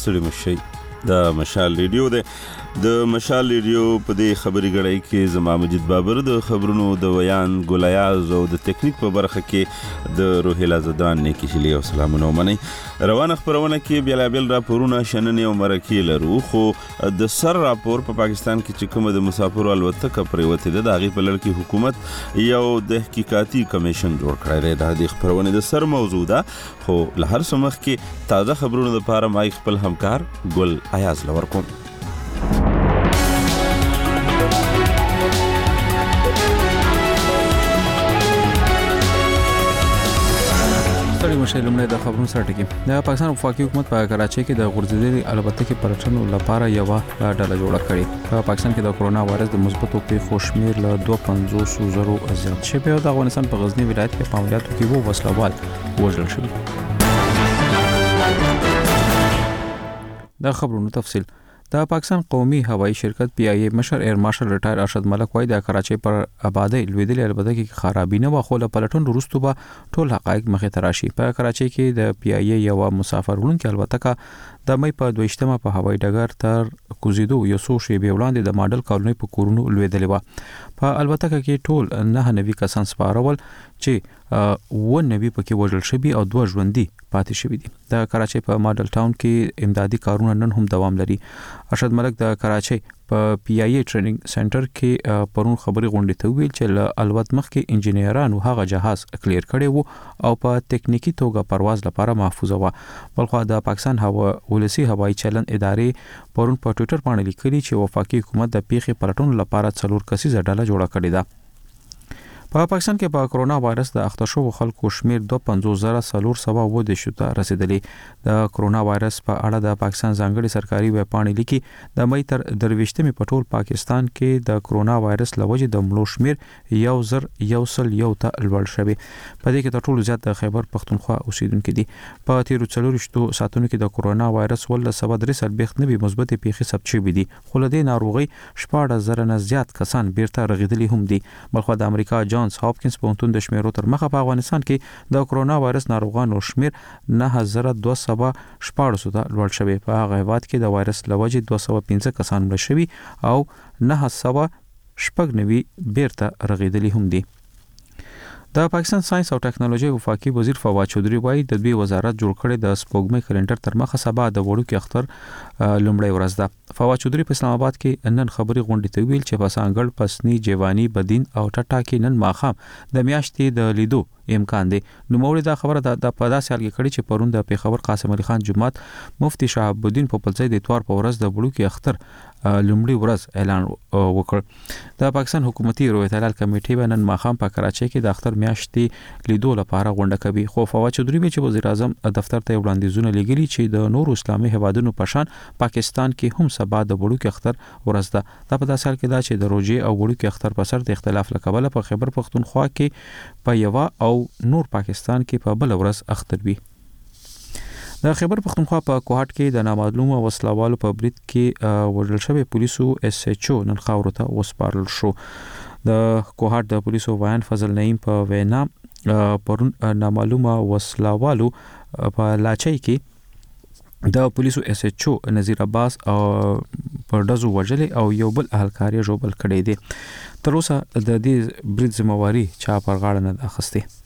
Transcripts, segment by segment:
ستړي مشي د مشال ریډیو د مشال ریډیو په دې خبري غړای کې زما مجید بابر د خبرونو د ویان ګولیاز او د ټیکنیک په برخه کې د روهیلا زدان نه کیشلی او سلامونه ومني روانه خبرونه کې بیلابل راپورونه شننې او مرکې لرو خو د سر راپور په پاکستان کې چې کومه د مسافرو الوتکه پریوته ده د هغې په لړ کې حکومت یو د تحقیقاتي کمیشن جوړ کړی دی د دې خبرونه د سر موضوع ده خو له هر څه مخکې تازه خبرونه لپاره ما خپل همکار ګل ایاز لور کوم مشه لمړی د خبرونو سره ټکی د پاکستان وفاقي حکومت په کراچۍ کې د غورځېدلې الوتکې پلټنو لپاره یو ډله جوړه کړې په پاکستان کې د کرونا وایرس د مثبتو پیښو شمېر له 250,000 زیات شوی او د افغانستان په غزنی ولایت کې په عملیاتو کې وو وسلوال وژل شوی د خبرونو تفصیل د پاکستان قومي هوایی شرکت پی آی ای مشر ایر مارشل ریټایر ارشد ملک وایي د کراچۍ پر آبادی لویدلې البته کې خرابې نه واخله پلټون وروسته به ټول حقایق مخې ته راشي په کراچۍ کې د پی آی ای یو مسافر وړونکي البته د مې په 22مه په هوایي ډګر تر کوزیدو یو څو شی به وړاندې د ماډل کالونی په کورونو لویدلې و په البته کې ټول 9 کسان سپارول چې و نوی پکې وژل شوی او 2 ژوندۍ پاتې شوی دي د کراچۍ په ماډل ټاون کې امدادي کارونه نن هم دوام لري ارشد ملک د کراچۍ په پی آی ای ټریننګ سنټر کې پرون خبري غونډې ته ویل چې له الوت مخ کې انجنیرانو هغه جهاز کلیر کړي وو او په ټکنیکی توګه پرواز لپاره محفوظ و بلخو د پاکستان هوا ولسی هوایي چلن ادارې پرون په ټوئیټر باندې لیکلي چې وفاقي حکومت د پیښې پلټون لپاره 4 کسیزه ډله جوړه کړې ده په پاکستان کې په کرونا وایرس د اخته شو خلکو شمیر 250,400 ته رسیدلی د کرونا وایرس په اړه د پاکستان ځانګړي سرکاري ویب پاڼې لیکي د مې تر 23مې په ټول پاکستان کې د کرونا وایرس لوجې د مړو شمیر 1,101 ته لوړ شوی په دې کې د ټولو زیات د خیبر پختونخوا اوسیدونکو دي په تیر 4 ساعتونو کې د کرونا وایرس ول سبب درې سلبيخت نوي مثبت پیښې ثبت شوې دي خو له دې ناروغي 14,000 نه زیات کسان بیرته رغیدلي هم دي بلخو د امریکا جانز هاپکینز پوهنتون د شمیرو تر مخه په افغانستان کې د کرونا وایرس ناروغانو شمیر 9,214 ته لوړ شوی په هغه هیواد کې د وایرس لوجې 215 کسان مړ شوي او 990 بیرته رغیدلي هم دي د پاکستان ساينس او ټکنالوژي وفاقي وزیر فواد چودري وایي د دوی وزارت جوړ کړي د سپوږمۍ کلندر تر مخه سبا د وړوکی اختر لومړی ورځ ده فواد چودري په اسلام آباد کې نن خبري غونډې ته ویل چې په سانګړ پسنی جیوانی بدین او ټټا کې نن ماخام د میاشتې د لیدو امکان دی نو موري دا خبره د په داسې حال کې کړي چې پرون د پیښور قاسم علي خان جماعت مفتی شهاب الدین په پلځای د اتوار په ورځ د وړوکی اختر لومړی ورځ اعلان وکړ د پاکستان حکومتي روایت حلال کمیټې بنن ماخام په کراچۍ کې د اختر میاشتې لیدو لپاره غونډه کوي خو فواد چودري چې وزیر اعظم دفتر ته وړاندیزونه لګیلي چې د نور اسلامي هیوادونو په شان پاکستان کې هم سبا د وړوکی اختر ورځ ده دا په داسې حال کې دا چې د روزي او وړوکی اختر په سر د اختلاف لکبله په خیبر پختونخوا کې په یوا او نور پاکستان کې په بل ورځ اختر وی د خیبر پختونخوا په کوهاټ کې د نامعلومه وسلوالو په برید کې وژل شوی پولیسو اس ایچ او نن خاورو ته وسپارل شو د کوهاټ د پولیسو وایان فضل نعیم په وینا پرون نامعلومه وسلوالو په لاچۍ کې د پولیسو اس ایچ او نذیر عباس او پر دزو وجلې او یو بل اهلکاري جوړ کړي دي تر اوسه د دې برید ذمہواری چا پر غاړه نه اخیسته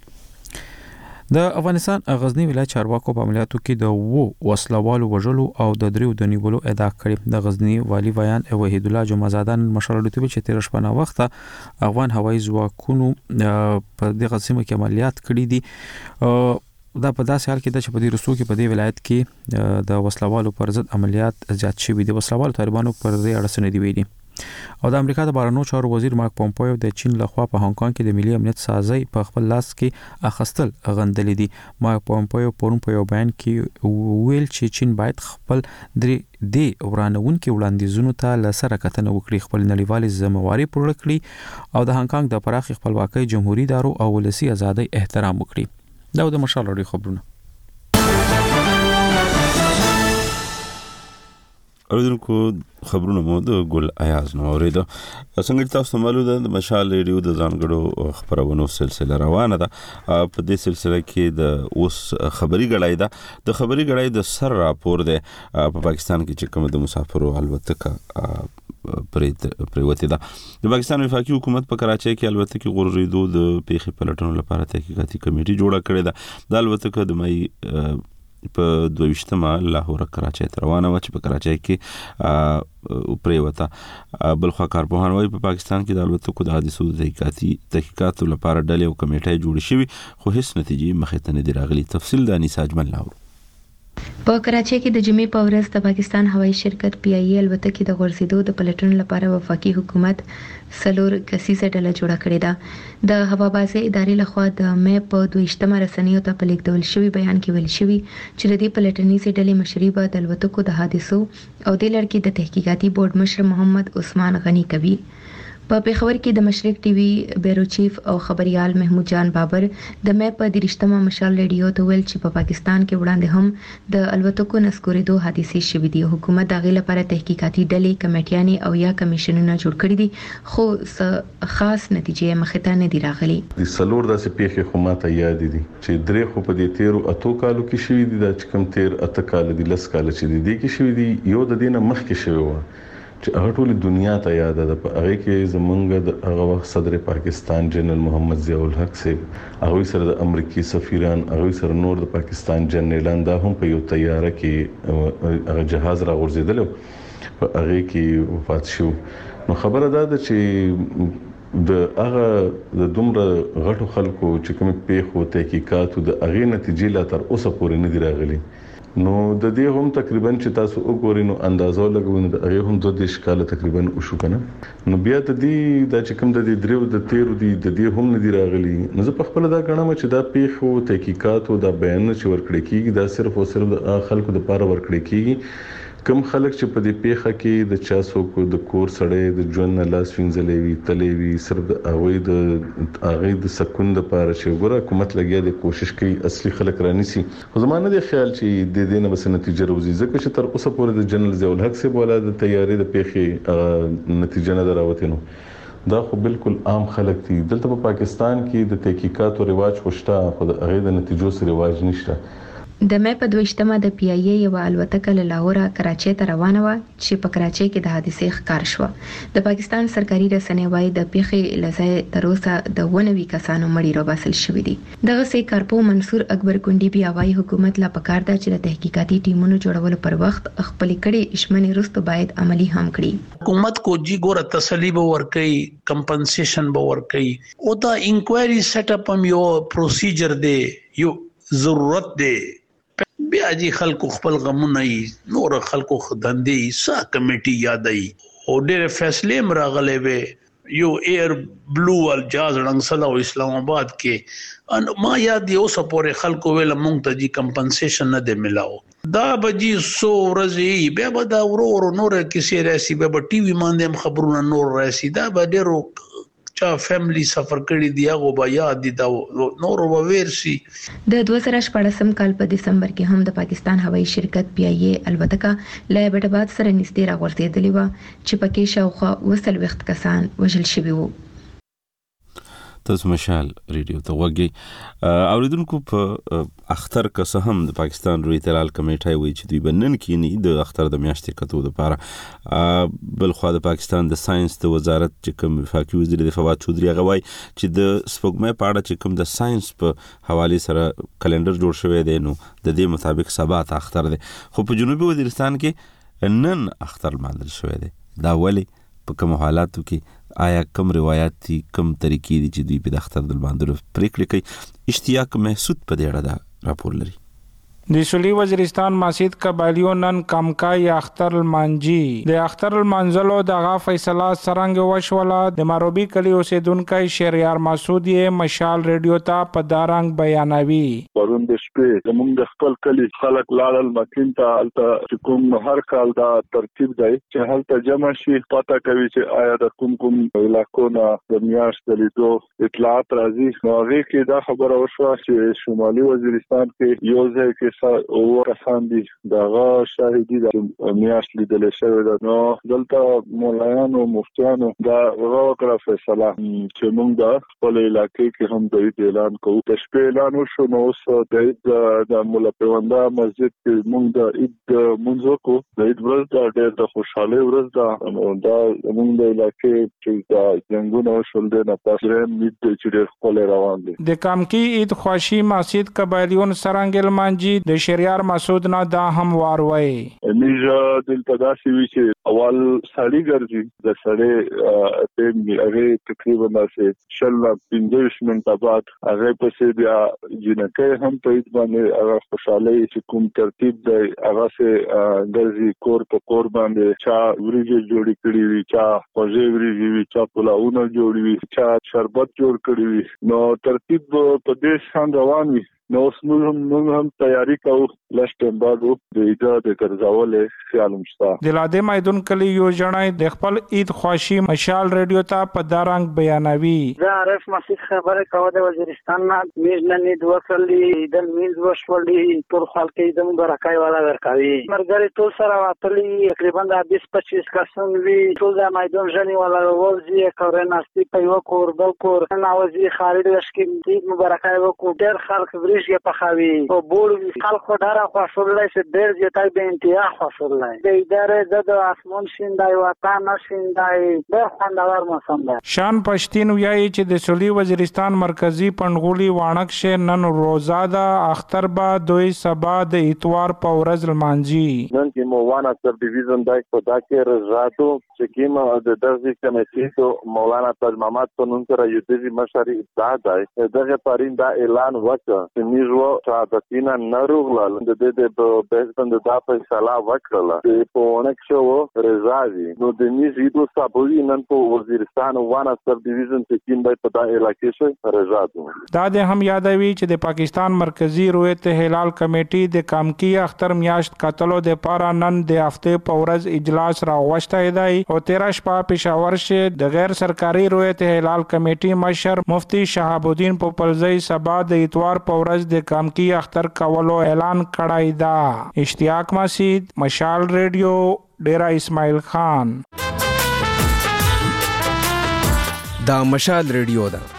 د افغانستان غزنی ولایت چارواکو په عملیاتو کې د وسلوالو وژلو او د دریو د نیولو ادعا کړې د غزنی والی بیان وحید الله جمعزادان مشرلو ته چې 13 شپه وخت افغان هوایي ځواکونو په دغه سیمه کې عملیات کړي دي دا په داسې حال کې د چې په دې رسو کې په دې ولایت کې د وسلوالو پر ضد عملیات زیات شوي دي وسلوالو طالبانو پر دې اړه سندې ویلي او د امریکا د بهرنیو چارو وزیر مارک پومپیو د چین لخوا په هانګ کانګ کې د ملي امنیت سازي په خپل لاس کې اخستل غندلې دي مارک پومپیو پرون په یو بیان کې ویل چې چین باید خپل د ورانونکو وړاندیزونو ته لسره کتنه وکړي خپل نړیوال ذمہواری پوره کړي او د هانګ کانګ د پراخ خپلواکۍ جمهوریت دارو او ولسی ازادۍ احترام وکړي دا د مشال لري خبرونه اوریدونکو خبرونه مو د ګل ایاز نو اوریدو څنګه تاسو ته معلومه ده د مشال ریډیو د ځانګړو خبرونو سلسله روانه ده. په دې سلسله کې د اوس خبري غړای ده د خبري غړای د سر راپور ده په پاکستان کې چې کوم د مسافرو الوتکه پریوتی ده. د پاکستان وفاقي حکومت په کراچۍ کې الوتکه غورځېدو د پیښې پلټنو لپاره تحقیقاتي کمیټه جوړه کړې ده. د الوتکه د مې په 22مه لاهور کراچۍ ته روانه و چې په کراچۍ کې پریوته. بلخوا کارپوهان وايي په پاکستان کې د الوتکو د حادثو تحقیقاتو لپاره ډلې او کمیټې جوړې شوې خو هیڅ نتیجې مخې ته نه دي راغلي. تفصیل د انیسا اجمل لاو. په کراچۍ کې د جمعې په ورځ د پاکستان هوایي شرکت PIA الوتکې د غورځېدو د پلټنو لپاره وفاقي حکومت 4 کسیزه ډله جوړه کړې ده. د هوابازي ادارې لخوا د مې په 22مه رسنیو ته په لیکدول شوی بیان کې ویل شوی چې د دې پلټنیزې ډلې مشري به د الوتکو د حادثو او د لړ کې د تحقیقاتي بورډ مشر محمد عثمان غنی کوي. په پیښور کې د مشرق ټي وي بیرو چیف او خبريال محمود جان بابر د مې په 30مه مشال ریډیو ته ویل چې په پاکستان کې وړاندې هم د الوتکو نسکورېدو حادثې شوې دي. حکومت د غي لپاره تحقیقاتي ډلې کمیټیانې او یا کمیشنونه جوړ کړي دي خو خاص نتیجې مخې ته نه دي راغلي. د سلور داسې پیښې خو ماته یاد دي چې درې خو په دې 13 کالو کې شوې دي د کم 13 کال دي لس کال چې دي کې شوې دي. یو د دینه مخ کې شوی و چې هغه ټول دنیا ته یاد ده. په هغه کې زمونږ د هغه وخت صدر پاکستان جنرال محمد ضیاء الحق صاحب هغه سره د امریکایي سفیران هغه سره نور د پاکستان جنرالان دا هم په یو طیاره کې هغه جهاز را غورځیدل په هغه کې وفات شو. نو خبره ده چې د هغه د دومره غټو خلکو چې کوم پیښو تحقیقات د هغه نتیجې لا تر اوسه پورې نه دی راغلي. نو د دې هم تقریبا چې تاسو وګورئ نو اندازو لګوي د هغه هم 2 کال تقریبا وشو کنه. نو بیا ته دې د چې کوم د دې درو د 13 دي د دې هم نه دی راغلي. نو زه په خپل دا غنم چې دا پیښو تحقیقات او دا بیان چې ورکړی کیږي دا صرف او صرف د خلکو د لپاره ورکړی کیږي. کم خلک چې په دې پیښه کې د چاسو کو د کور سړې د ژوند لاس وینځلې وی تلې وی سر د هغه د سکوند لپاره چې وګوره حکومت لګیا د کوشش کوي اصلي خلک رانیسي. خو زمانه د خیال چې د دې نه بس نتیجه راوځي ځکه چې تر اوسه پورې د جنرال ضیاء الحق صاحب ولا د تیاری د پیښې نتیجه نه دراوته نو دا خو بالکل عام خلک دي. دلته په پاکستان کې د تحقیقات او رواج خوشته خو د هغه د نتیجو سره رواج نشته. د مې په 22مه د PIA یو الوتکه له لاهور کراچۍ ته روانه و چې په کراچۍ کې د حادثې ښکار شو. د پاکستان سرکاري رسنۍ وايي د پیښې لزای تر اوسه د 90 کسانو مړي راوباسل شوې دي. دغه سي کارپو منصور اکبر کونډي بیا وايي حکومت لا پکار ده چې د تحقیقاتي ټیمونو جوړولو پر وخت خپل کړي اشمنې رستو باید عملی هم کړي. حکومت کو جی ګوره تسلی به ورکړي کمپنسیشن به ورکړي او دا انکوایري سیټ اپ هم یو پروسیجر دی یو ضرورت دی. بیا جی خلکو خپل غمونه نور خلکو خداندې سا کمیټي یادای او ډېر فیصله مراغله به یو ایر بلو ال جاز رنگسلا او اسلام آباد کې ان ما یاد یو سپورې خلکو ویل مونږ ته جی کمپنسیشن نه دی ملاو دا بجی سو ورځي بیا به دا ورور نور کیسې راسي به ټي وي باندې خبرونه نور راسي دا به ډېرو چا فیملی سفر کړی دی هغه به یاد دي دا نور به ورسي. د 2014 کال په دسمبر کې هم د پاکستان هوایي شرکت PIA الوتکه له بټباد سره نږدې راغورځېدلې و چې پکې شاوخوا 20 کسان وژل شوي وو. تاسو مشال ریډیو ته وګورئ اوریدونکو په اختر که هم د پاکستان روی تلال کمیټه وی چې دوی بنن کینی د اختر د میاشتې کتو لپاره بل خو د پاکستان د ساينس د وزارت چې کوم وفاقي وزیر د فواد چودري غوای چې د سپوږمۍ په اړه چې کوم د ساينس په حواله سره کلندر جوړ شوی دی نو د دې مطابق سبا ته اختر دی خو په جنوبي وزیرستان کې نن اختر ماندل شوی دی. دا ولی په کوم حالاتو کې آیا کم روایت دي کم طریقې دي چې دوی په اختر د باندې پریکړه کوي. اشتیاق محسود په دې اړه دا راپور لري. د سولی وزیرستان ماسید قبایلیو نن کمکای اختر المانجی د اختر المنزلو دغه فیصله سرنګ وشوله. د ماروبي کلی اوسیدونکو شهریار مسعود مشال ریډیو ته په دارنګ بیانوي. پرون د شپې زموږ د خپل کلی خلک لاړل مکین ته الته کوم هر کال دا ترتیب دی چې هلته جمع شي پته کوي چې آیا د کوم علاقو نه د میاشت د لیدو اطلاعات راځي. نو هغه کې دا خبره وشوه چې شمالي وزیرستان کې یو ځای کې او کسان دي دغه شاهدي د میاشت لیدل شوی ده. نو دلته مولایانو مفتیانو دا وکړه فیصله چې موږ د خپل علاقې کې هم د اعلان کوو. د شپې اعلان وشو نو اوس د مولا پیونده مسجد کې موږ د عید منځ کو. د عید ورځ د ډېر د خوشحالۍ ورځ ده. نو دا موږ د علاقې چې د جنگونو شول د پاسره عید چې ډېر خپل روان دي. د کامکی عید خوشي مسجد قبایلیون سرنګل مانجی د شریار مسعود نه دا هم واروي. میجا دلته داسې وی چې اول سړی ګرځي د سړی په هغه تقریبا داسې 15 منټه بعد هغه پسې بیا جنکه هم په عید باندې هغه خوشحالي چې کوم ترتیب دی هغه سه ګرځي کور په کور باندې چا وريجي جوړی کړی وي چا خوځې وريجي وي چا پلاونه جوړی وي چا شربت جوړ کړی وي. نو ترتیب په دې شان روان وي. نو موږ هم تیاری کوو لښتم بعدو د عید د ګرځولې خیال مشتا. د لاده میدان کلی یو جنای د خپل عید خوشي مشال رادیو ته په دارنګ بیانوي. دا عارف مسجد خبره کوي د وزیرستان نه میزنې د وکړلې د میز وشولې ټول خلک د برکای والا ورکوي. مرګري ټول سره واتلې تقریبا د 20-25 کسان وی ټول د میدان ژنې والا ورځي کورناستی په یو کور بل کور ناوځي خارج لشکې د مبارکای وکړ. ډېر خلک ریشګه پخاوي او بول خلک ډاره خوشاله شي ډېر زیاتای به انتها خوشاله د ادارې د اسمون شیندای وطن شیندای د خوندور موسم ده. شان پښتين ویایي چې د سولي وزیرستان مرکزی پنغولي وانک شه نن روزاده اختر با دوی سبا د اتوار په ورځ لمانځي. نن کې مو وانا سب ډیویژن دای په داکر راتو چې کیما د درځي کمیټې مولانا تاج محمد په نوم سره یو دې مشاري ابتدا ده دغه پریندا اعلان وکړ نیزو شهادتینا نروغلل د دې په بهبند د فیصله وکړه په ونک شو رضاوي. نو د نیزو صابوي نن په وزیرستان وانا سب ډیویژن کې کیم په دا علاقې شو رضاو. دا د هم یادوي چې د پاکستان مرکزی رویت هلال کمیټې د کامکی اختر میاشت کتلو د پارا نن د هفته په ورځ اجلاس راغوښته دی او 13 شپه پېښور شه د غیر سرکاري رویت هلال کمیټې مشر مفتی شهاب الدین پوپلزی سبا د اتوار په ورځ د کامکی اختر کولو اعلان کړای دا. اشتیاق مسعود مشال ریډیو ډیرا اسماعیل خان. دا مشال ریډیو ده.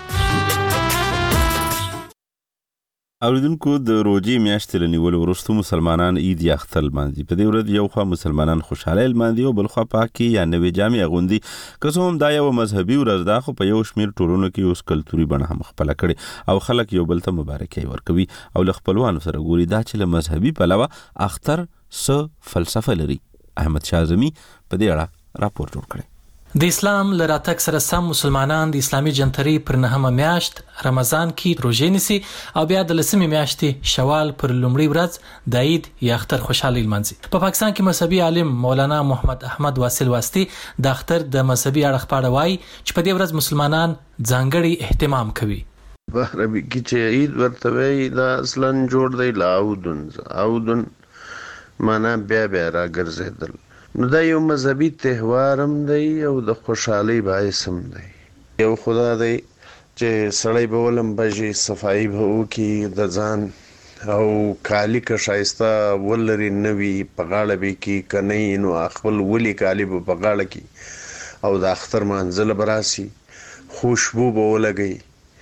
اوریدونکو د روزي میاشتې لنیول وروسته مسلمانان عید یا اختر لمانځي. په دې ورځ یو خوا مسلمانان خوشاله لمانځي او بل خوا پاکي یا نوې جامې اغوندي. که څه هم دا یو مذهبي ورځ ده خو په یو شمیر ټولنو کې اوس کلتوري بڼه هم خپله کړې او خلک یو بل ته مبارکي ورکوي او له خپلوانو سره ګوري. دا چې له مذهبي پلوه اختر څه فلسفه لري. احمد شاه اعظمي په دې اړه راپور جوړ کړی. د اسلام له راتګ سره سم مسلمانان د اسلامي جنتري پر 9مه میاشت رمضان کې روزه نیسي او بیا د 10مه میاشتې شوال پر لومړۍ ورځ د عید یا اختر خوشحالي لمانځي. په پاکستان کې مذهبي عالم مولانا محمد احمد واصل واسطي د اختر د مذهبي اړخ په اړه وایي چې په دې ورځ مسلمانان ځانګړي اهتمام کوي. په عربي کې چې عید ورته وایي دا اصلا جوړ دی لاودن معنا بیا راګرځیدل. نو دا یو مذهبي تهوار هم دی او د خوشحالۍ باعث هم دی. یو خدا دی چې سړی به ولم بجې صفایي به وکړي د ځان او کالي که ښایسته ولري نوي په غاړه به کړي که نه نو خپل ولي کالي به په غاړه کړي او د اختر مانځله به راسي خوشبو به ولګوي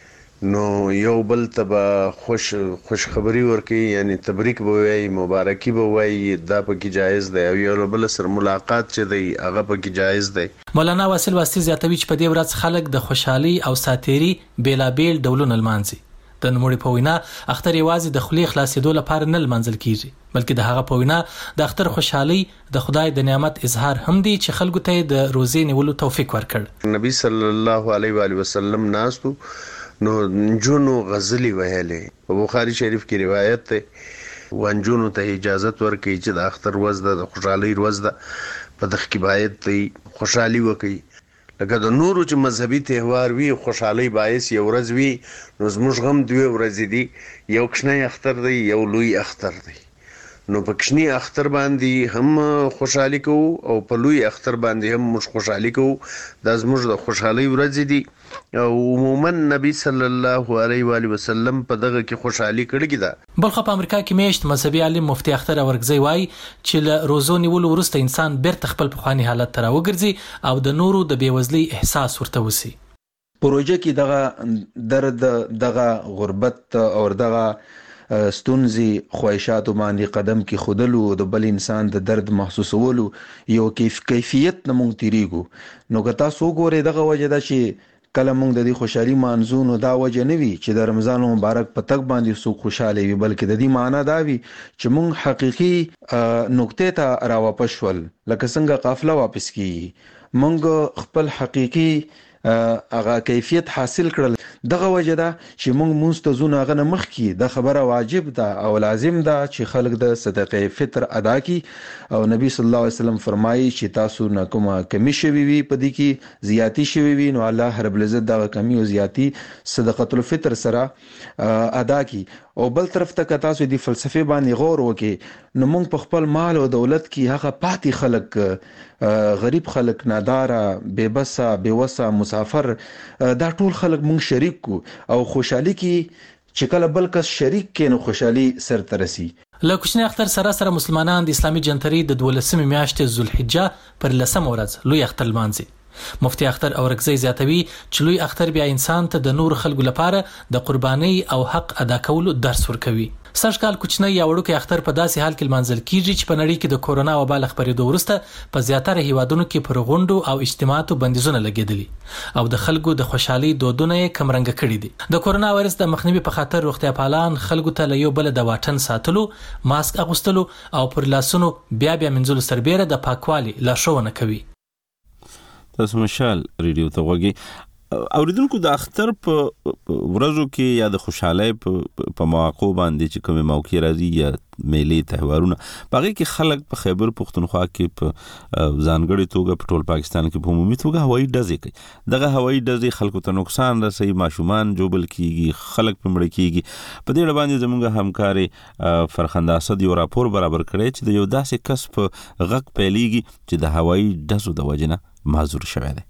نو یو بل ته به خوش خبري ورکوي یعنی تبریک به وایي مبارکي به وایي دا پکې جایز دی او یو بل سره ملاقات چې دی هغه پکې جایز دی. مولانا واصل واسطي زیاتوي چې په دې ورځ خلک د خوشحالي او ساتيري بیلابیل ډولونه لمانځي. د نوموړي په وینا اختر یوازې د خولې خلاصېدو لپاره نه لمانځل کیږي بلکې د هغه په وینا د اختر خوشحالي د خدای د نعمت اظهار هم دی چې خلکو ته د روزې نیولو توفیق ورکړ. نبی صلی الله علیه وسلم ناستو نو نجونو غزلی ویلې. په بخاری شریف کې روایت ده ونجونو ته اجازه ورکړي چې د اختر ورځ د خوشحالي ورځ ده په دغه کې باید ته خوشحالي وکړي لکه د نورو چې مذهبي تهوار وي خوشحالي باعث یو ورځ وي نو زموږ غم دوه ورځې دي یو کښنی اختر دی یو لوی اختر دی نو په کښنی اختر باندې هم خوشحالي کوو او په لوی اختر باندې هم موږ خوشحالي کوو. دا زموږ د خوشحالي ورځ دي او عموما نبی صلی الله علیه و آله وسلم په دغه کې خوشحالي کړې ده. بلخ په امریکا کې میشت مذهبي عالم مفتي اختر اورګزی وایي چې له روزو نیولو وروسته انسان بیرته خپل پخوانی حالت ته راوګرځي او د نورو د بیوزلۍ احساس ورته وسی. پروژه کې دغه درد، دغه غربت او دغه ستونزې خواهشاتو باندې قدم کې خودلو د بل انسان د درد محسوسولو یو کیفیت نه مونږ تیریږو. نو که تاسو وګورئ دغه وجه ده چې کله مونږ د دې خوشحالي مانځو نو دا وجه نه وي چې د رمضان مبارک په تک باندې څوک خوشاله وي، بلکې د دې معنا دا وي چې مونږ حقيقي نقطې ته راواپس شول. لکه څنګه قافله واپس کیږي، مونږ خپل حقيقي هغه کیفیت حاصل کړل. دغه وجه ده چې موږ ته زونه غنه مخ کی د خبره واجب ده او لازم ده چې خلک د صدقه فطر ادا کی. او نبی صلی الله علیه وسلم فرمایي چې تاسو نه کومه کمی شوي وي په دې کې زیاتی شوي وي نو الله رب العزت دغه کمی او زیاتی صدقه الفطر سره ادا کی. او بل طرف ته که تاسو د فلسفه باندې غور وکړي نو موږ په خپل مال او دولت کې هغه پاتې خلک، غریب خلک، ناداره، بېبسه، بېوسه، مسافر، دا ټول خلک موږ شریک کو او خوشحالي کې چې کله بل کس شریک کې نو خوشحالي سر ته رسي. له کوچنی اختر سره مسلمانان د اسلامي جنتري د 12 میاشتې ذوالحجه پر 10 ورځ لوی اختر لمانځي. مفتي اختر اورګزی زیاتوي چې لوی اختر بیا انسان ته د نور خلکو لپاره د قرباني او حق ادا کولو درس ورکوي. سږ کال کوچنی یا وړوکی اختر په داسې حال کې لمانځل کیږي چې په نړۍ کې د کورونا وبا له خپرېدو وروسته په زیاتره هیوادونو کې پر غونډو او اجتماعاتو بندیزونه لګېدلي او د خلکو د خوشحالي دودونه یې کمرنګه کړي دي. د کورونا وایرس د مخنیوي په خاطر روغتیا پالان خلکو ته له یو بل د واټن ساتلو، ماسک اغوستلو او پر لاسونو بیا منځلو سربېره د پاکوالي لارښوونه کوي. تاسو مشال ریډیو ته وګورئ. اوریدونکو د اختر په ورځو کې یا د خوشحالۍ په مواقع باندې چې کومه موقع راځي یا میلې تهوارونه باقي کې خلک په خیبر پختونخوا کې په ځانګړي توګه په ټول پاکستان کې په عمومي توګه هوایي ډزې کوي. دغه هوایي ډزې خلکو ته نقصان رسوي، ماشومان جوبل کیږي، خلک په مړ کیږي. په دې باندې زموږ همکاري فرخنده اسد یو راپور برابر کړی چې د یو داسې کس په غږ پیلېږي چې د هوایي ډزو د وجنه معذور شوی دی.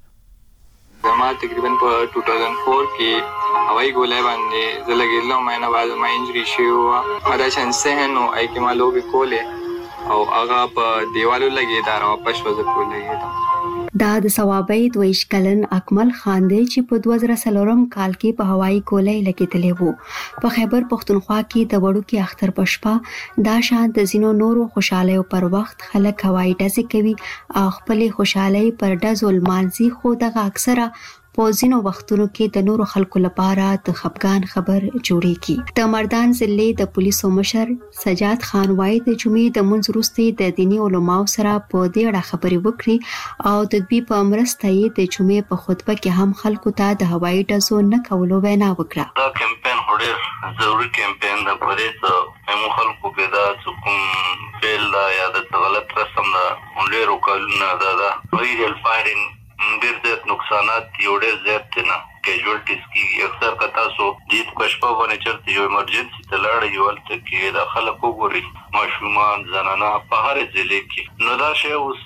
ما تقریبا په 2004 کې هوایي ګولای باندې زلګیلو مې نه بعد ما انجری شو دا شانسه نو اې کې ما لوګي کوله او هغه په دیوالو لګي دا واپس وځ کولې. دا د ثوابي 22 کلن اکمل خان دی چې په 2004 کال کې په هوایي ګولای لګیدلی وو. په خیبر پختونخوا کې د وړو کې اختر پشپا دا شان د زینو نورو خوشاله پر وخت خلک هوایي ډزې کوي او خپل خوشاله پر ډزول مانځي. خو دغه اکثره په ځینو وختونو کې د نورو خلکو لپاره د خپګان خبر جوړیږي. د مردان ضلع د پولیسو مشر سجاد خان وایي د جمعې د منځ وروسته د دیني علماو سره په دې اړه خبرې وکړي او د دوی په مرسته یې د جمعې په خطبه کې هم خلکو ته د هوایي ډزو نه کولو وینا وکړه. دا کمپاین ډېر ضروري کمپاین د پولیسو مو خلکو کې دا کوم فعل یا د غلط رسم دا ډېر وکړنه دا ویل فایرینګ ډېر زیات نقصانات یو ډېر زیات نه کیجوالټیز کی اکثر کتا سو جیت پښپا باندې چرته یو ایمرجنسي تلاړ یو ولته کې دا خلک وګوري ماشومان زنانه په هر ځای کې نو دا شی اوس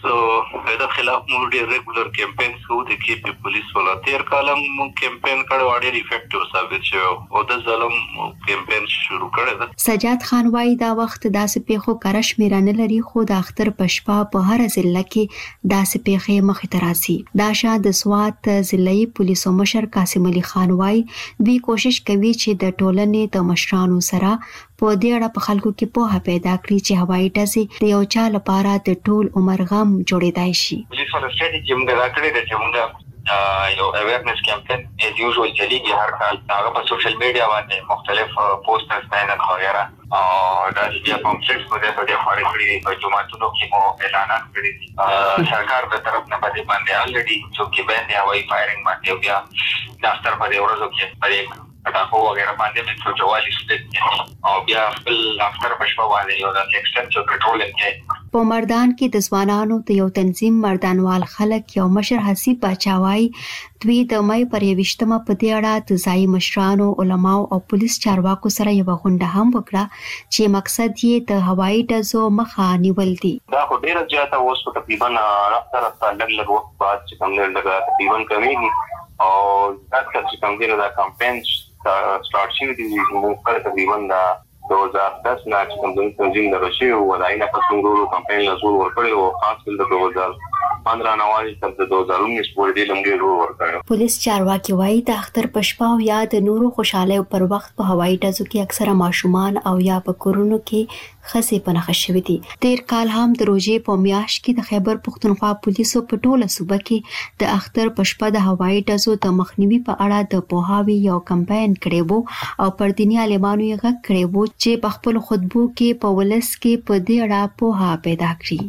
د خلاف مو ډېر ریګولر کمپاینز کوو د کې پولیس ولا تیر کالم کمپاین کړو ډېر افیکټیو ثابت شو او د ظلم کمپاین شروع کړی. سجاد خان وايي دا وخت داسې پیښو کرش میرانه لري خو د اختر پښپا په هر ضلع کې داسې پیښې مخې ته راځي. دا شان د سوات ضلعي پولیسو مشر قاسم علي خان وايي دوی کوشش کوي چې د ټولنې د مشرانو سره په دې اړه په خلکو کې پوهه پیدا کړي چې هوایي ډزې د یو چا لپاره د ټول عمر غم جوړېدای شي. پولیس ول سټریټي موږ راکړې ده چې موږ یو اویرنس کمپاین از یوزوال چلیږي هر کال هغه په سوشل میډیا باندې مختلف پوسټرز باندې خبره او دا چې په پمفلیټس باندې په دې خبرې کړې په جمعتونو کې مو اعلانات کړی دي سرکار په طرف نه باندې الریډي چې باندې هوایي فایرینګ باندې بیا د اختر په ورځو کې په تاسو وغیرہ باندې په جوالي ستې او بیا خپل اختر په شپه باندې یو د ایکستنسیو پټرولینګ کې په مردان کې د ځوانانو د یو تنظیم مردانوال خلک یو مشر حسیب باچاوي دوی د مې پر 28مه په دې اړه د ځای مشرانو علماو او پولیس چارواکو سره یو غونډه هم وکړه چې مقصد یې د هوایي ډزو مخه نیول دي. دا خو ډیره زیاته اوس په تقریبا راځه لږ وخت بعد چې کوم لږه تقریبا کمیږي او دا چې کوم دی دا کمپاین سٹارټ شي دي موږ په تقریبا 2010 نه چې کوم تنظیم درشي او دایله په څنګه کمپاین لزور ورکړي او خاص کل د 2015 نوالي تر 2019 پورې د لمګي ورکړي. پولیس چارواکي وایي د اختر پښپا او یا د نورو خوشاله پر وخت په هوایي ډزو کې اکثره ماشومان او یا په کورونو کې خسي پنهخ شوي دي. تیر کال هم د روزې په میاشت کې د خیبر پښتونخوا پولیسو په ټوله صوبه کې د اختر پښپا د هوایي ډزو د مخنیوي په اړه د پوهاوي یو کمپاین کړی وو او پر دیني عالمانو یې غږ کړی وو چې په خپل خطبو کې په ولس کې په دې اړه پوهه پیدا کړي.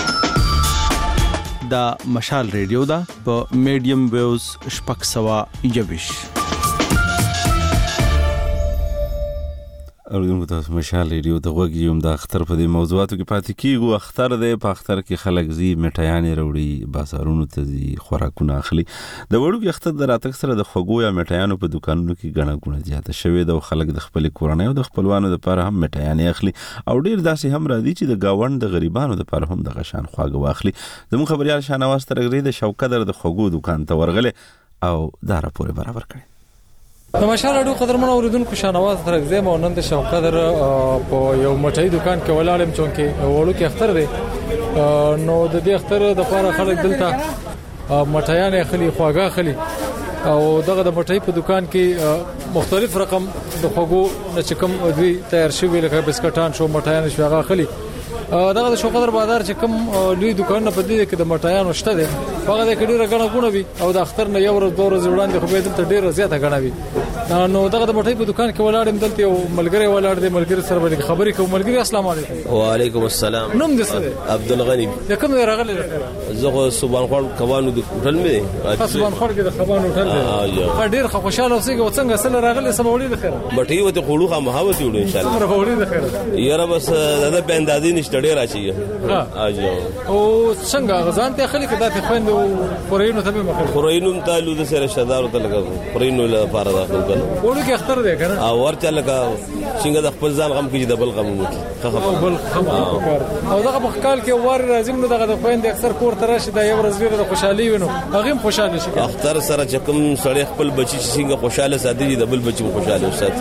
دا مشال ریډیو دا په میډیم ویوز شپږ سوه یویش. اردوونکو تاسو مشال ریډیو ته غوږ یم. د اختر په دې موضوعاتو کې پاتې کیږو. اختر دی، په اختر کې خلک زی میټایانې راوړي، بازارونو ته زی، خوراکونه اخلي. د وړوکي اختر د راتګ سره د خوږو یا میټایانو په دکانونو کې ګڼه ګوڼه زیاته شوې ده او خلک د خپل کورنۍ او د خپلوانو لپاره هم میټایانې اخلي او ډیر داسې هم راځي چې د گاوند د غریبانو لپاره هم د غشان خواږه واخلي. زموږ خبريال شاهنواز ترغری د شوقدر د خوږو دکان ته ورغله او دا راپور برابر کړي. د مشال اډو قدرمن اوریدونکو شاهنواز ترغزه مو نن د شوقدر په یو مټای دکان کې ولاړم چونکه وړو کې اختر دی نو د دې اختر د لپاره خلک دلته مټایان اخلي، خواږه اخلي او دغه د مټای په دکان کې مختلف رقم د خوږو نچکم دوی تیار شوی لکه بسکټان شو، مټایان شو، هغه اخلي. دغه د شوقدر بازار چې کوم لوی دکانونه په دې کې د مټایانو شته دي، هغه د کډیره غړه غونه وي او د اختر نه یو ورځ دوه ورځې وړاندې خو به دلته ډیره زیاته غړه وي. نو دغه د مټای په دکان کې ولاړم، دلته یو ملګری ولاړ دی، ملګری سره باندې خبرې کوم. ملګری السلام علیکم. وعلیکم السلام. نوم دې څه دی؟ عبدالغنی. د کوم ځای راغلی؟ زه سبحان خور کبانو د هوټل مې سبحان خور کې د کبانو هوټل دی. ډیر خوشاله اوسې او څنګه سره راغلی سمولې د خیر بټي وته خړو خه محبت جوړ ان شاء الله. سره خړې د خیر یاره بس دا به اندازې نشته ډیر راچی. اجو او څنګه غزان ته خلک د ته خويند خورینو ته مخه خورینو ته لود سره شدار ته لګا خورینو لپاره داخل کړه وړو کې اختر دی کنه او ورته لګا څنګه د خپل ځان غم کې د بل غم وکي او بل غم او دغه په کال کې وار راځم نو دغه د خويند اکثر کور ته راشي د یو ورځ ډیره خوشحالي وینو هغه خوشاله شي. اختر سره چې کوم سړی خپل بچی څنګه خوشاله ساتي د بل بچی خوشاله وسات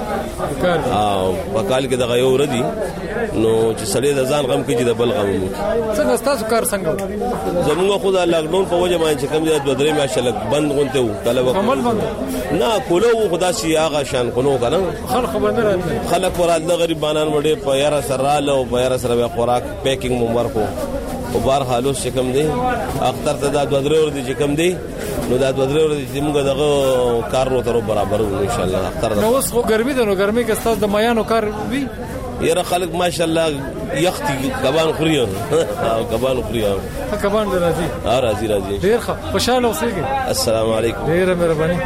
او په کال کې دغه یو ورځي نو چې سړی د ځان غم کې د بل غم وکي. څنګه تاسو کار څنګه زموږ خو د لاک ډاون په وجه باندې چې کوم د درې میاشتې بند غونته و کله وخت عمل بند نه کولو خدا سي هغه شان کونو کنه خلک باندې راځي خلک ورته غریبانان وړي په یاره سره له او په یاره سره خوراک پیکینګ ممر کو او بار حالو چې کوم دی اختر ته د دوه درې ور دي چې کوم دی نو د دوه درې ور دي چې موږ دغه کار نو تر برابر ان شاء الله اختر نو اوس خو ګرمي ده نو ګرمي کې ستاسو د میانو کار وی یره خلک ماشاءالله یختي کبان خوري او کبان خوري کبان راځي راځي ډیر خوشاله اوسئ. السلام علیکم. ډیر مهرباني.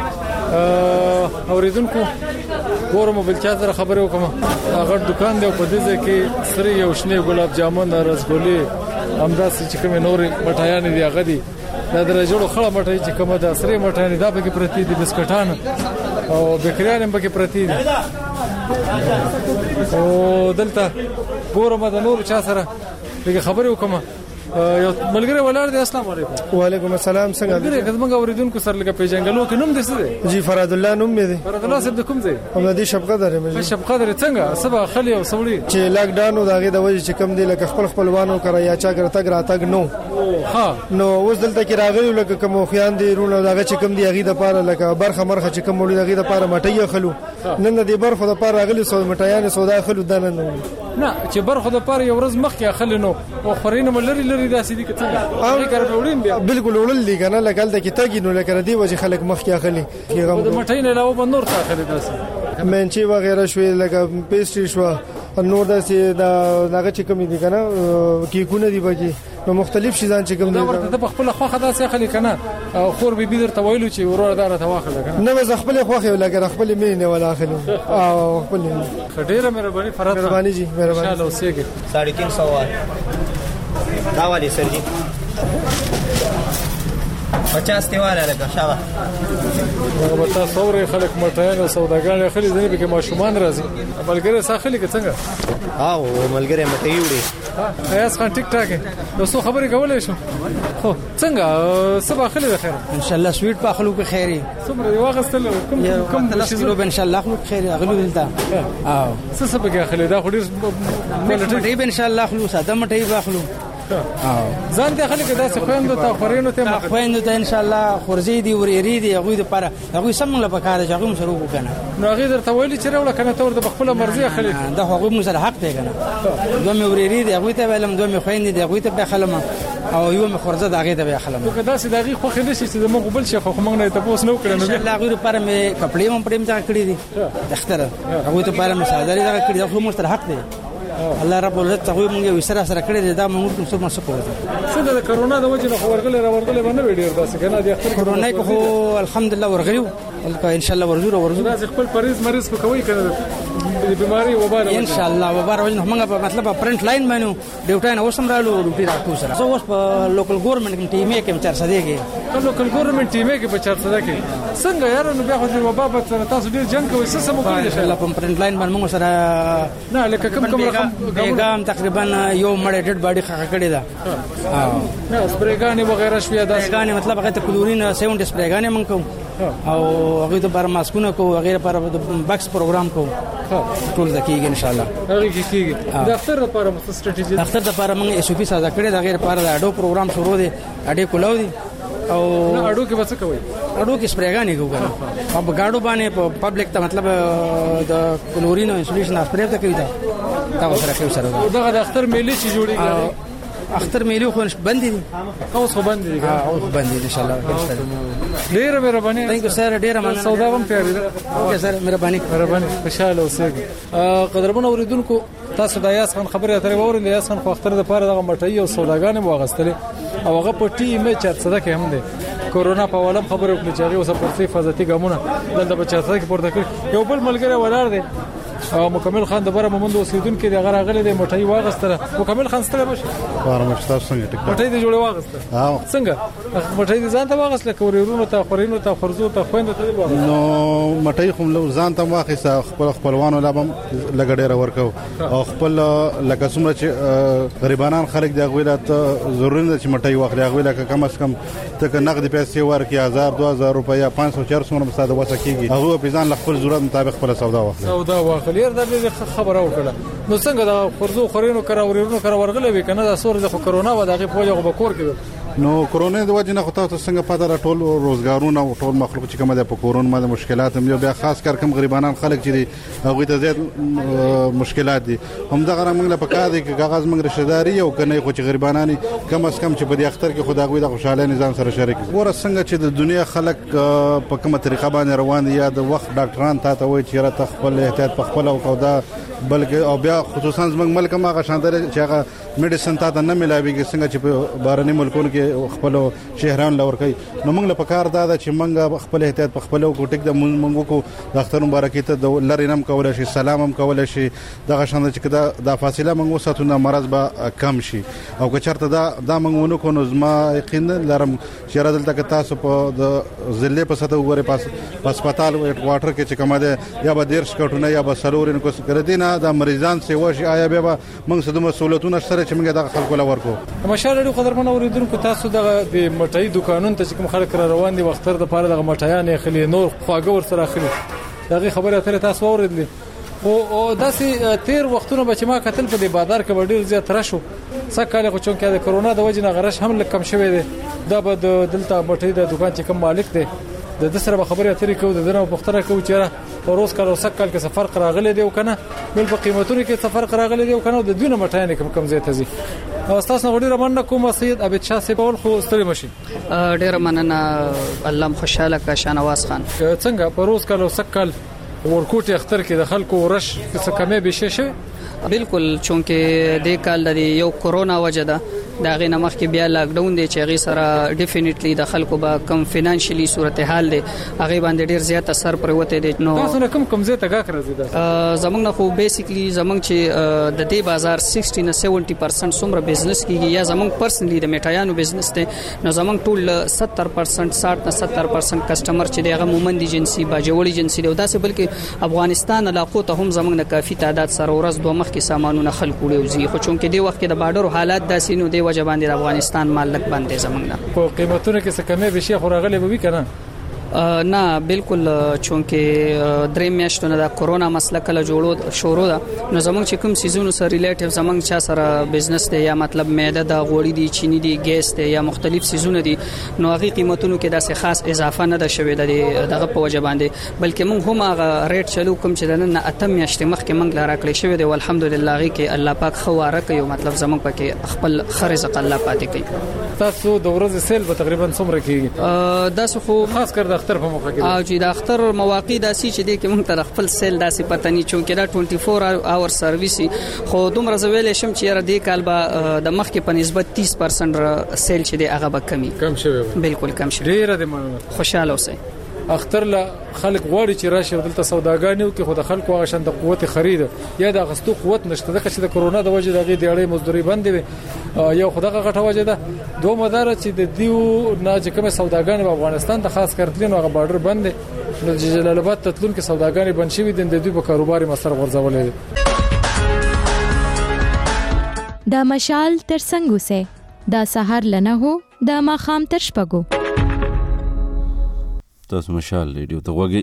اوریدونکو ګورم بل چا سره خبرې وکم هغه دکان دی په دې ځای کې سری یو شنه ګلاب جامون رسګولي همداسې چې کوم نور مټایان دي هغه دي دا درجوړو خړه مټای چې کومه د سری مټایان دا به کې پرتی دي بسکټان او بکریان هم به کې پرتی دي او دلته ګورم د نور چا سره دغه خبرې وکم. یو ملګری ولاړ دی. السلام علیکم. وعلیکم السلام. څنګه ملګری کزمنګ اوریدونکو سره لګه پیژنګلو کې نوم دې څه دی؟ جی فراد الله نوم مې دی. فراد الله صاحب د کوم ځای؟ هم د شپقدر مې. شپقدر څنګه سبا خلی او سوړي چې لاک ډاون دغه د وجه چې کم دی لکه خپل خپلوانو کرا یا چا کرا تګ راتګ نو ها نو اوس دلته کې راغلی لکه کوم خویان دی رونه دغه چې کم دی هغه د پاره لکه برخه مرخه چې کم ولې دغه د پاره مټي خلو نن د برخه د پاره راغلی سو مټیان سودا خلو دنه نه چې برخه د پاره یو ورځ مخ کې خلنو او خورینه ملری لري داسې دي کته هغه کار وړین بیا بالکل وړل دي کنه لکه د کې تاګي نو لکه دی وجه خلک مخ کې اخلي د مټین علاوه په نور څه اخلي داسې منچي وغیرہ شوې لکه پیسټری شو نور داسې دغه چې کوم دي کنه کیکونه دي بګي نو مختلف شیزان چې کوم دي دا په خپل خوخه داسې اخلي کنه خور به بيدر ته ویلو چې ورور دار ته واخله کنه نه زه خپل خوخه لکه خپل مینه ولا اخلي او خپل ډیره مهرباني فرات مهرباني جی مهرباني ان شاء الله اوسېږي 350 دا والی سر جی 50 دیواله لګه شابه هغه تاسو ورې خلک مټایان او سوداګان خلک ځنه به کې ماشومان راځي ملګری ساخلی کې څنګه او ملګری مټي وړي ایاس خان ټیک ټاک نو څو خبرې کولای شو خو څنګه سبا خلک بخیر ان شاء الله سویټ په خلکو کې خیري څومره واغستل کوم شیزو ان شاء الله خلکو خیري اغلو دلته او څه څه به خلک دا خو ډیر مټي ان شاء الله خلکو ساده مټي باخلو ځان ته خلک دا څه خويندو ته خورینو ته خويندو ته ان شاء الله خورزي دي وريري دي هغه د پاره هغه سم له پکاره چې هغه مشرو وکنه نو هغه درته ویلي چې راوړه کنه تور د خپل مرزي خلک دا هغه مو سره حق دی کنه دومره وريري دي هغه ته ویلم دومره خويندې دي هغه ته به خلم او یو مې خورزه دا هغه ته به خلم نو کدا سي دا هغه خو خلک چې موږ بل شي خو موږ نه تاسو نو کړو ان شاء الله هغه لپاره مې کپڑے هم پرېم ځا کړی دي اختر هغه ته لپاره مې سادري دا کړی خو مو سره حق دی الله رب العزت هغه موږ یو سره سره کړی دا موږ کوم څه مسو کوو څنګه د کرونا د وجې نه ورغلې باندې ویډیو داسې کنه د اختر کرونا کو الحمدلله ورغلیو ان شاء الله ورزو دا خپل مریض په کوي کنه د بیماری وبار ان شاء الله وبار وجه موږ په مطلب پرنټ لاین باندې ډیوټا نه وسم رالو ډیوټي راکو سره زه اوس په لوکل ګورنمنت کې ټیمې کې 400 کې لوکل ګورنمنت ټیمې کې په 400 کې څنګه یار نو بیا خو د وبا په تاسو ډیر جنگ کوي څه سم کوي ان شاء الله په پرنټ لاین باندې موږ سره نه لکه کوم بیګام تقریبا یو مړ ډډ باډي خخ کړی دا نه سپریګانی وغیرہ شویا دا سپریګانی مطلب هغه ته کلورین 70 سپریګانی موږ کوو او هغه ته بار ماسکونه کوو غیر پر بکس پروګرام کوو ټول دکېږي ان شاء الله هغه کېږي د اختر لپاره مو ستراتیژي د اختر لپاره موږ اس او پی ساده کړی دا غیر پر د اډو پروګرام شروع دی اډې کولاو دي او اډو کې څه کوي اډو کې سپریګانی کوو کنه په گاډو باندې پبلک ته مطلب د کلورین انسولیشن اسپری ته کوي دا سره کوي سره دا د اختر میلې چې جوړیږي اختر میلې خو بند دي اوس خو بند دي اوس بند دي ان شاء الله ډیر مهرباني ثانک یو سر ډیر مننه سودا هم پیاری ده اوکې سر مهرباني خوشاله اوسئ قدرمن اوریدونکو تاسو د یاس خان خبرې اترې وورئ د یاس خان خو اختر د پاره د مټي او سوداګانې واغستلې او هغه په ټي مې 400 کې هم دي کورونا په ولم خبرې وکړي چې هغه په حفاظتي ګامونه دلته په 400 کې پورته کړ یو بل ملګری ولر دی او مکمل خان د بره مومند اوسیدونکو د غره غلې د مټي واغستره مکمل خان ستړي بشه فارمټ تاسو څنګه ټیک مټي د جوړه واغسته څنګه مټي د ځان ته واغسته کوريرونو ته خورینو ته خرزو ته خويند ته نو مټي خو ځان ته واخیسه خپلوانو لبم لګډېره ورکو او خپل لکه څومره چې غریبانان خلک د غویلات ضروري نه چې مټي واخلي غویلا کم از کم ته نقد پیسې ورکي 1000 2000 روپیا 500 400 مساده وسه کیږي هغه په ځان خپل ضرورت مطابق خپل سودا واخلي لیر دا خبره وکړه نو څنګه دا خرزو خورینو کراورینو کرا ورغلې وی کنه دا سور د کرونا و دغه پوجا غو بکور کې نو کرونا د وجه نه خو تاسو څنګه پاتره ټول روزګارونه او ټول مخلوق چې کومه د کرونا باندې مشکلات هم بیا خاص کر کوم غریبانان خلک چې هغه ته زیات مشکلات دي هم دا غره موږ له پکا دي چې کاغذ موږ رشداري او کنه خو چې غریبانانی کم از کم چې په دې اختر کې خدای غوي د خوشاله نظام سره شریک ور څنګه چې د دنیا خلک په کومه طریقه باندې روان دي یا د وخت ډاکټران ته وایي چې را تخپل احتیاط په خپل او دا بلکې او بیا خصوصا زمنګ ملک هغه شاندار چې هغه میډیسن ته نه ملاويږي څنګه چې په بارني ملکونو کې خپل شهران لور کوي نو موږ له پکار دا چې موږ خپل احتیاط په خپل کو ټیک د موږ کو د اختر مبارکیته د لری نم کول شي سلام هم کول شي دغه شاندار چې دا فاصله موږ وساتو نه مرز به کم شي او که چرته دا موږ ونه کو نو زما یقین لرم چې را دلته کې تاسو په د ضلع په سطح وګوره په هسپتال واټر کې چې کومه ده یا به ډیر شکټونه یا به سلورین کو کړدي نه د مریضان سیوا شي آیا به موږ څه د مسولیتونو سره چې موږ د خلکو لا ورکو مشاله قدرمن اوریدونکو تاسو د مټي دکانونو ته چې کوم خلک را روان دي وختر د پاره د مټیان خلی نور خواګه ور سره خلی دغه خبره اترې تاسو اوریدلې او داسې تیر وختونه به چې ما قتل په دې بازار کې ډیر زیات راشو سکهاله خو چونکه د کرونا د وجې نه غرش هم کم شوی دی دا به دلته مټي د دکان چې کوم مالک دی د سره خبره اترې کو د دنه پختره کو چې روز کال او سکهال کې سفر راغلي دی او کنه بل په قیمتونو کې سفر راغلي دی او کنه د دونه مټیان کم زیات دي استاد نو ډیره مننه کوم سید عبد شاه سیبول خو ستړي مشي ډیره مننه الله خوشاله کا شانواز خان څنګه په روز کال او سکهال ورکوټ اختر کې د خلکو ورش څه کمې به شي بالکل چونکه د کال د یو کرونا وجه ده دا غي نمخ کې بیا لاک ډاون دی چې غي سره ډیفینیټلی د خلکو به کم فینانشلی صورتحال دی هغه باندې ډیر زیات اثر پروته دي. نو تاسو نه کم زه تګه کړی دا زمونږ نه خو بیسیکلی زمونږ چې د دې بازار 60 نه 70% څومره بزنس کیږي یا زمونږ پرسنلی د میټایانو بزنس ته نو زمونږ ټول 70% 60 نه 70% کسٹمر چې دغه مومند ایجنسی باجوړ ایجنسی دی او داسې بلکې افغانستان علاقو ته هم زمونږ نه کافي تعداد سره ورځ دوه مخ کې سامانونه خلکو لوزي خو چونکې دی وخت کې د بارډر حالات داسې نو دی وجه باندې افغانستان مالک باندې زمونږ نه په قیمتونو کې څه کمې به شي خو راغلي به وی کنه نه بالکل چونکه درې میاشتو نه د کورونا مسله کله شروع ده نو زمونږ چې کوم سیزونو سره ریلیټیو زمونږ چا سره بزنس دی یا مطلب معده د غوړي دی چینی دی ګیس دی یا مختلف سیزونه دي نو هغه قیمتونو کې داسې خاص اضافه نه ده شوې ده دغه په وجه باندې بلکې موږ هم هغه ریټ چلو کوم چې نن اتم میاشتې مخکې موږ لاره کړې شوې ده الحمدلله هغه کې الله پاک خواره کوي مطلب زمونږ پکې خپل خرزق الله پاتې کوي. تاسو د ورځې سیل به تقریبا څومره کیږي داسې خو خاص کر د اختر په موقع کې او چې د اختر مواقع داسې چې د کوم تر خپل سیل داسې پته نه چونکې دا 24 اور سرویس خو دومره زویل شم چې را دې کال به د مخ کې په نسبت 30% سیل چې د هغه به کم شوی بالکل کم شوی ډیره د معلومات خوشاله اوسئ. اختر له خلک غواړي چې راشي دلته سوداګانې او کې خو د خلکو هغه شند قوت خرید یا د غستو قوت نشته د چې د کورونا د وجې دغه دیړې مزدوري بند وي یو خدغه غټه وجه ده دوه مدار چې د دیو نه چې کومه سوداګانې په افغانستان د خاص کړتلین هغه بارډر بند نو جلال آباد تطلون کې سوداګانې بند شوی د دوی په کاروباري مسر ورځولې د مشال تر څنګه سه د سحر لنه هو د ماخام تر شپګو تاسو مشال ریډیو ته وګورئ.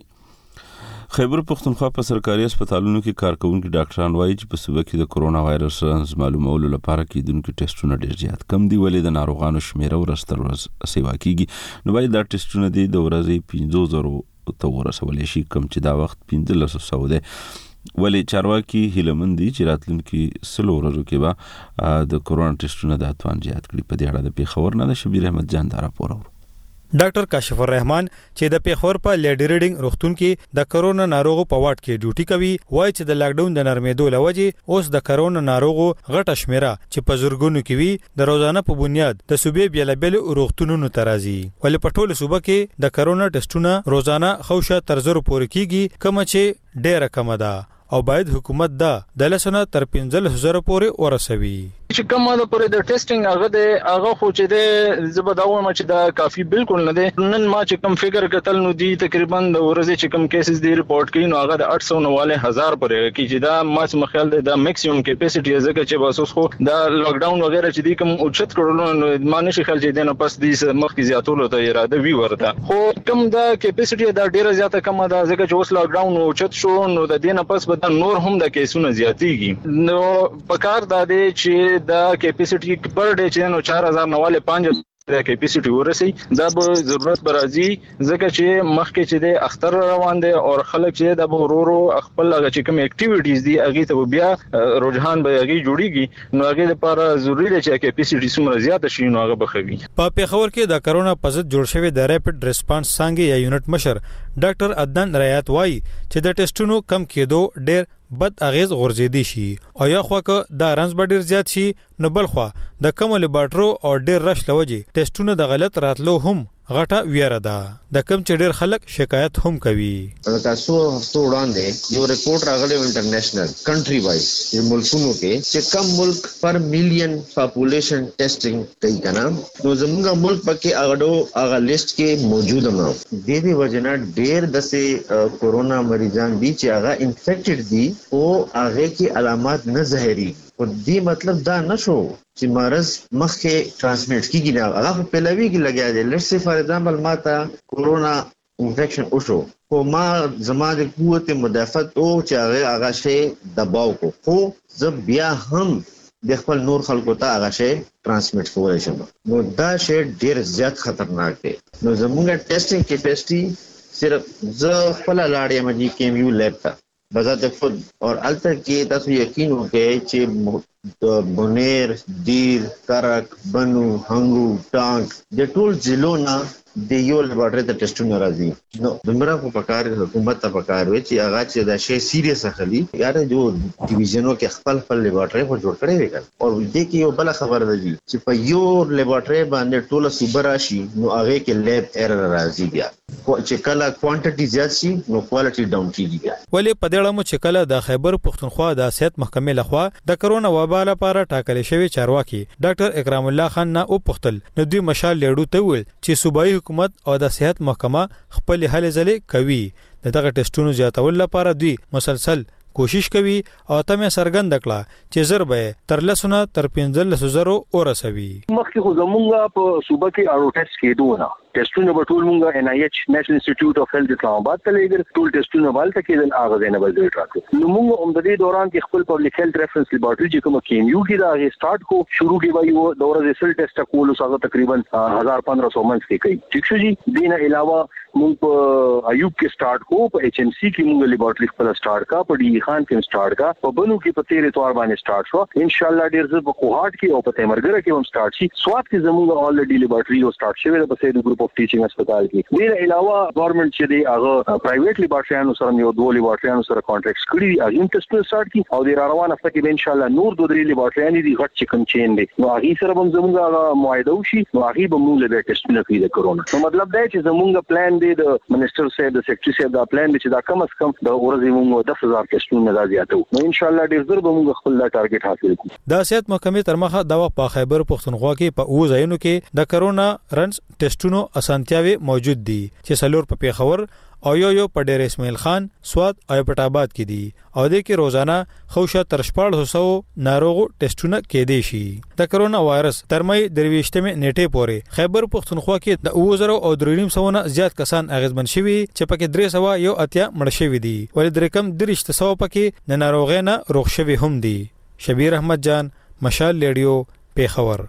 خیبر پختونخوا په سرکاري هسپتالونو کې کارکونکو ډاکټران وایي چې په صوبه کې د کورونا وایرس معلومولو لپاره کېدونکو ټیسټونه ډېر زیات کم دي ولې د ناروغانو شمیره ورځ تر ورځ سیوا کیږي نو باید دا ټیسټونه د ورځې 50,000 ته ورسول شي کم چې دا وخت 1500 دی ولې چارواکي هیلمن دي چې راتلونکي سلو ورځو کې به د کورونا ټیسټونه د اتوان زیات کړي. په دې اړه د پیښور نه د شبیر احمد جان دا راپور اورو. ډاکټر کاشف الرحمن چې د پیښور په لیډی ریډینګ روغتون کې د کرونا ناروغو په واټ کې ډیوټي کوي وایي چې د لاک ډاون د نرمېدو لوجې اوس د کرونا ناروغو غټه شمیره چې په زورګونو کې وي د روزانه په بنیاد د صوبې بیلابل روغتونونو ته راځي ولې په ټوله صوبه کې د کرونا ټیسټونه روزانه خوشه تر 0 پورې کیږي کوم چې ډېره کم ده او باید حکومت دا د لسنه تر 15,000 پورې ورسوي. چې کومه د پرې د ټیسټینګ هغه خو چې د زبداوه چې دا کافي بالکل نه دی. نن ما چې کوم فګر کتل نو دی تقریبا د ورځې چې کوم کیسز دی ریپورت کړي نو هغه د 890,000 پورې کې چې دا ما مخیل دا میکسیمم کیپاسټي ځکه چې بس اوس خو دا لاک ډاون وغیرہ چې دی کوم اوچت کړو نو ما نشي خیال چې دنه پس دی مخکې زیاتولو ته اراده وی ورته خو کوم دا کیپاسټي دا ډیره زیاته کم ده ځکه چې اوس لاک ډاون اوچت شو نو د دینه پس به نور هم د کیسونو زیاتېږي نو پکار دا دی چې دا کیپاسټي پر ډے چې نو 4,095 د کیپاسټي ورسي دا به ضرورت برازي ځکه چې مخکې چې د اختر روان دي او خلک چې د ورورو خپل هغه چې کوم اکټیویټیز دي هغه ته بیا رجحان به هغه جوړیږي نو هغه لپاره ضروری دی چې کیپاسټي څومره زیات شي نو هغه بخوي. په پیښور کې د کرونا په ضد جوړ شوی د ریپډ ریسپانس څنګه یا یونټ مشر ډاکټر عدنان ریات وایي چې د ټیسټونو کم کېدو ډېر بد اغیز غورځېدي شي او یا خو که دا رنز به ډیر زیات شي نو بل خو د کم لیبارټرو او ډیر رش لوجي ټیسټونه د غلط راتلو هم غټه ویره ده د کم چې ډیر خلک شکایت هم کوي. تاسو هفتو وړاندې یو ریپورت راغلی انټرنیشنل کنټری وایز چې ملکونو کې چې کم ملک پر میلیون پاپولیشن ټیسټینګ کوي کنه نو زموږ ملک پکې هغه لیست کې موجود نه د دې وجنه ډیر دسه کورونا مریضان دي چې هغه انفیکټډ دي او هغه کې علامات نه ظاهري او دې مطلب دا نشو چې مرض مخکې ترانسمیټ کیږي نه هغه په پهلوي کې لګیا دی لکه فار ایگزامپل ماته کورونا انفیکشن وشو خو ما زما د قوت مدافعت او چې هغه شی دباو کو خو زه بیا هم د خپل نور خلکو ته هغه شی ترانسمیټ کولای شم نو دا شی ډیر زیات خطرناک دی. نو زموږ ټیسټینګ کیپاسټي صرف زه خپل لاړې مې کیمیو لیب ته بذات خود اور الته کې تاسو یقین وکړئ چې بونیر، دیر، کرک، بنو، هنګو، ټانک د ټول ضلعو نه د یو لیبارټری ته ټیسټونه راځي نو دمره په پکار حکومت ته پکار وي چې هغه چې دا شی سیریس اخلي یاره جو ډیویژنو کې خپل لیبارټری په جوړ کړی وي او دې کې یو بل خبر ده چې په یو لیبارټری باندې ټول صوبه راشي نو هغه کې لیب ایرر راځي بیا چې کله کوانټیټي زیات شي نو کوالټي ډاون کیږي بیا ولې په دې اړه مو چې کله د خیبر پښتونخوا د صحت محکمې لخوا د کرونا وبا لپاره ټاکل شوی چارواکي ډاکټر اکرام الله خان نه او پختل نو دوی مشال لیډو ته ویل چې صوبایي حکومت او د صحت محکمه خپل هلې ځلې کوي دغه ټیسټونو زیاتول لپاره دوی مسلسل کوشش کوي او تمه سرګند کړه چې زربه تر لسونه تر 15,000 ورسوي مخکې خو زمونږ په صوبه کې اړو ټیسټ کېدونه ټیسټونه به ټول مونږه NIH نېشنل انسټیټیوټ اف هیلث اسلام آباد ته لېږل ټول ټیسټونه والته کېدل هغه نه به ریزلټ راکړي نو مونږ هم د دې دوران کې خپل پبلک هیلث ریفرنس لیبارټری چې کوم KMU کې دا هغه سٹارټ کو شروع کې وایو د ورځې سل ټیسټ کولو څخه تقریبا 1500 منځ کې کوي ٹھیک شو جی دینه علاوه مونږ په ایوب کې سٹارټ کو په HMC کې مونږ لیبارټری خپل سٹارټ کا په ډي خان کې سٹارټ کا په بنو کې په 13 اتوار باندې سٹارټ شو ان شاء الله ډیر زر په کوهات کې او په تیمرګره کې هم سٹارټ شي سواد کې زموږ اولریډي لیبارټری او سٹارټ شوی د بسې د ګروپ اف ټیچینګ هسپتال کې دیر علاوه گورنمنت چې دی هغه پرایویټ لیبارټریانو سره یو دوه لیبارټریانو سره کانټریکټس کړی دي هغه ټیسټونه سٹارټ کی او د روان هفته کې ان شاء الله نور دوه درې لیبارټریان دي غټ چکن چین دي نو هغه سره هم زموږ معاهده وشي نو هغه به موږ له ټیسټونه کوي د کرونا نو مطلب دا چې زموږ پلان دی د منسٹر صاحب د سیکریټری صاحب دا پلان دی چې دا کم از کم د ورځې موږ 10,000 ټیسټونه دا زیاتو نو ان شاء الله ډیر زر به موږ خپل ټارګټ حاصل کړو د صحت محکمې تر مخه د په خیبر پښتونخوا کې په او ځایونو کې د کرونا رنز ټیسټونو اسانتیاوي موجود دي چې سلور په پیښور او یو په ډیر اسماعیل خان سواد او پټ آباد کې دي او د کې روزانه خوشا تر 1400 ناروغ ټیسټونه کېدي شي د کرونا وایرس تر مې 23 نیټه پورې خیبر پښتونخوا کې د 2000 او 300 نه زیات کسان اغیزمن شوي چې پکې 300 یو اتیا مړ شوي دي ولې د رقم 300 پکې د ناروغانه روغ شوي هم دي شبیر احمد جان مشال ریډیو پیښور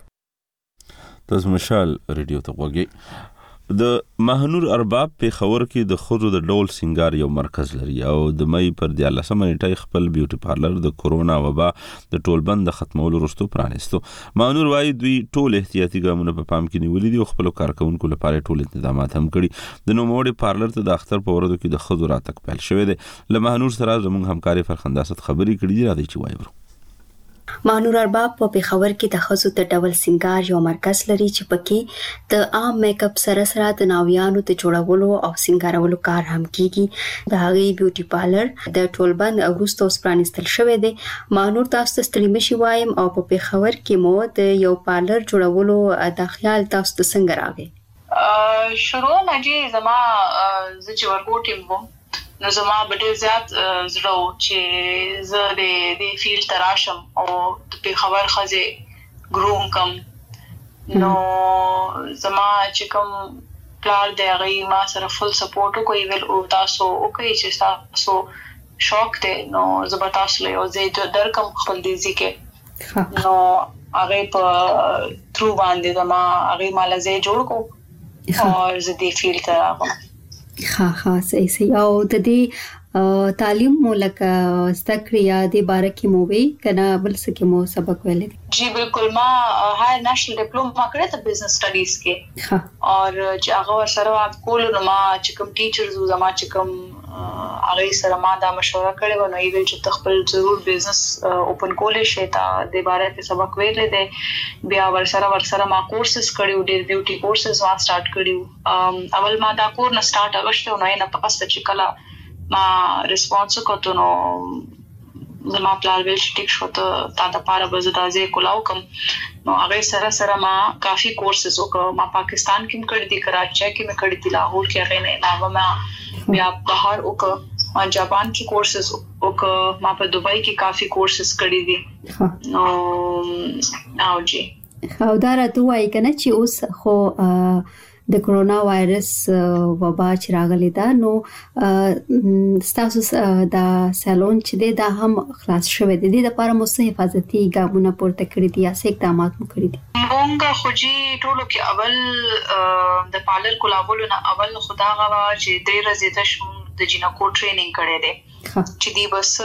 تاسو مشال ریډیو ته وګورئ د مهنور ارباب په خبر کې د خودو د ډول سنگار یو مرکز لري او د مې پر 14 نیټه خپل بیوټي پارلر د کرونا وبا د ټولبند ختمولو وروسته پرانیستو مهنور وايي دوی ټول احتیاطي ګامونه په پام کې نیولې دي او خپل کارکونکو لپاره ټول تدابیرات هم کړي د نوموړي پارلر ته د اختر په ورځو کې د خودو راتک پیل شوې ده له مهنور سره زموږ همکاري فرخنداست خبري کړي دي راځي چې وایو مهنور ارباب په پیښور کې د خزو د ډول سنگار یو مرکز لري چې پکې د عام میک اپ سره سره د ناویانو د جوړولو او سنگارولو کار هم کیږي د هغه بیوټي پارلر د ټولبند وروسته پرانیستل شوی دی مهنور تاسو ته ستړي مشي وایم او په پیښور کې مو د یو پارلر جوړولو د خیال تاسو ته څنګه راغی شروع نجی زما چې ورکوټیم وم نو زما بډیر زیات زړه چې زه د فیلډ تراشم او په خبر خزه ګروم کم نو زما چې کوم پلان دی هغه ما سره فل سپورټ کوي ویل او تاسو او کوي چې تاسو شوق ته نو زه تاسو له زید درکم خپل دي ځکه نو هغه په ترو باندې زما هغه مال زه جوړ کو او زه د فیلډ تراشم ها صحیح او د دې تعلیم مولکه استکریا د بارکه مووي کنه بل سکه مو سبق ویلې جی بالکل ما هاي نېشنل ډیپلوما کړې ته بزنس سټډیز کې ها اور چې هغه سره کول نو ما چې کوم ټیچرز زما چې کوم هغه سره ما دا مشوره کړې و نو ایول چې تخپل ضرور بزنس اوپن کولې شي تا د باره کې سبق ویلې دي بیا ورسره ما کورسز کړیو ډېر بیوټي کورسز وا سٹارټ کړیو اول ما دا کور نه سٹارټ اغشته نو نه پس چې کلا ما ریسپانس کوته نو زما پلان ویل ټیک شو ته تا د پاره بزدازې کولاو کم نو هغه سره ما کافي کورسز وکړ ما پاکستان کې کړی دي کراچي کې مې کړی دي لاهور کې هغه نه علاوه ما بیا بهر وکړ ما جاپان کې کورسز وکړ ما په دوبۍ کې کافي کورسز کړی دي نو او جی خو دا راته وایي کنه چې اوس خو د کرونا وایرس وبا چې راغلی دا نو تاسو د سالون چې دی دا هم خلاص شوی دی د لپاره مو حفاظتي ګامونه پورته کړی دي یا څه اقدامات مو کړی دي مونږ خو جی ټولو کې اول د پارلر کولاولو نه اول خدا غوا چې ډېر زیاته شم د جینکو ټریننګ کړی دی چې دی بس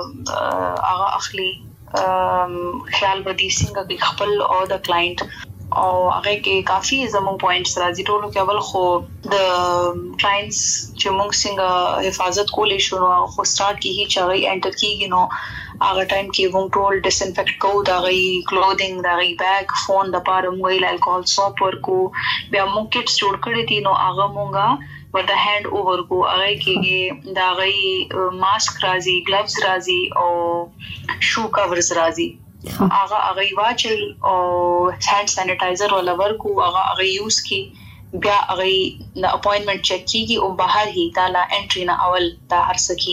هغه اخلي خیال بدی څنګه خپل او د کلاینټ او هغه کې کافي زموږ پوینټس راځي ټولو کې. اول خو د کلاینټس چې موږ څنګه حفاظت کولې شو نو خو سٹارټ کیږي چې هغه انټر کیږي نو هغه ټایم کې موږ ټول ډیس انفیکټ کوو دا غي کلودینګ دا غي بیگ فون د پاره موږ الکوهول سوپ ورکو. بیا موږ کټس جوړ کړی دي نو هغه موږ ورته هاند اوور کو هغه کې دا غي ماسک راځي گلوز راځي او شو کورز راځي هغه واچي او هاند سانیټایزر ولا ورکو هغه یوز کی. بیا هغه د اپاینټمنٹ چیک کیږي او بهر هی دا لا انټری نه اول دا هر څه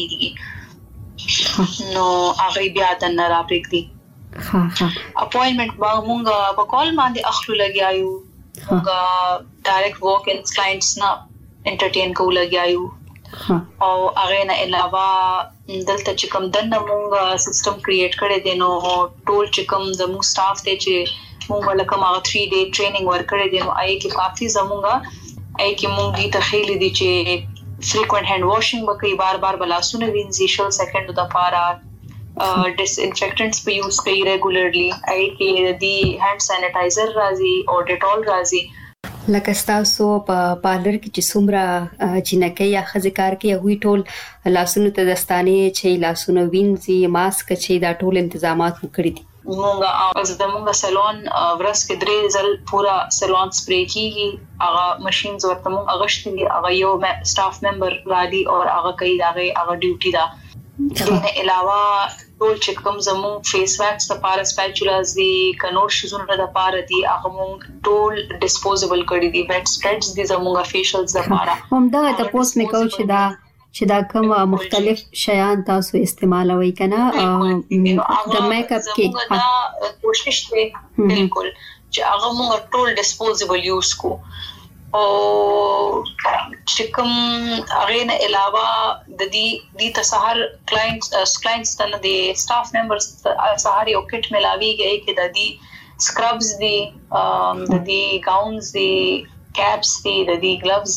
کیږي نو هغه بیا د نه راپېک دي. اپاینټمنٹ موږ په کال باندې اخلو لګیایو موږ ډایرکټ واک ان کلاینټس نه انټرټین کو لګیایو او هغه نه علاوه دلته چې کوم دنه موږ سیستم کریټ کړی دی نو ټول چې کوم زموږ سټاف ته چې موږ لکه ما 3 ډے ټریننګ ورکړی دی نو آی کې کافي زموږه آی کې موږ دې تخیل دي چې فریکوئنٹ هاند واشینګ وکړي بار بار بلاسونه وینځي 10 سکند د پاره ډیس انفیکټنټس په یوز کوي ریګولرلی آی کې دی هاند سانیټایزر راځي او ډیټول راځي. لکه تاسو په پارلر کې چې څومره جنکې یا خزکار کې هوی ټول لاسونو ته دستانه چې لاسونو وینځي ماسک چې دا ټول تنظیمات وکړي دي. موږ سالون ورس کې 3 ځل پورا سالون سپری کیږي هغه ماشينز ورته موږ اغشتي هغه یو سټاف ممبر راځي او هغه کوي هغه ډیوټي ده. دغه علاوه ټول چې کوم زموږ فیس واکس د پاره سپیچولاز دي کنور شزونه د پاره دي هغه موږ ټول ډیسپوزیبل کړی دي. ویټ سپریډز دي زموږ فیشلز د پاره هم دا تاسو مې کو چې دا کوم مختلف شیان تاسو استعمالوي کنه د میک اپ کې دا کوشش کوي بالکل چې هغه موږ ټول ډیسپوزیبل یوز کو او چې کوم هغه نه علاوه د دې تسهر کلاینټس ته د سټاف ممبرز سهار یو کټ ملاویږي چې د دې سکربز دي د دې گاونز دي کیپس دي د دې گلوز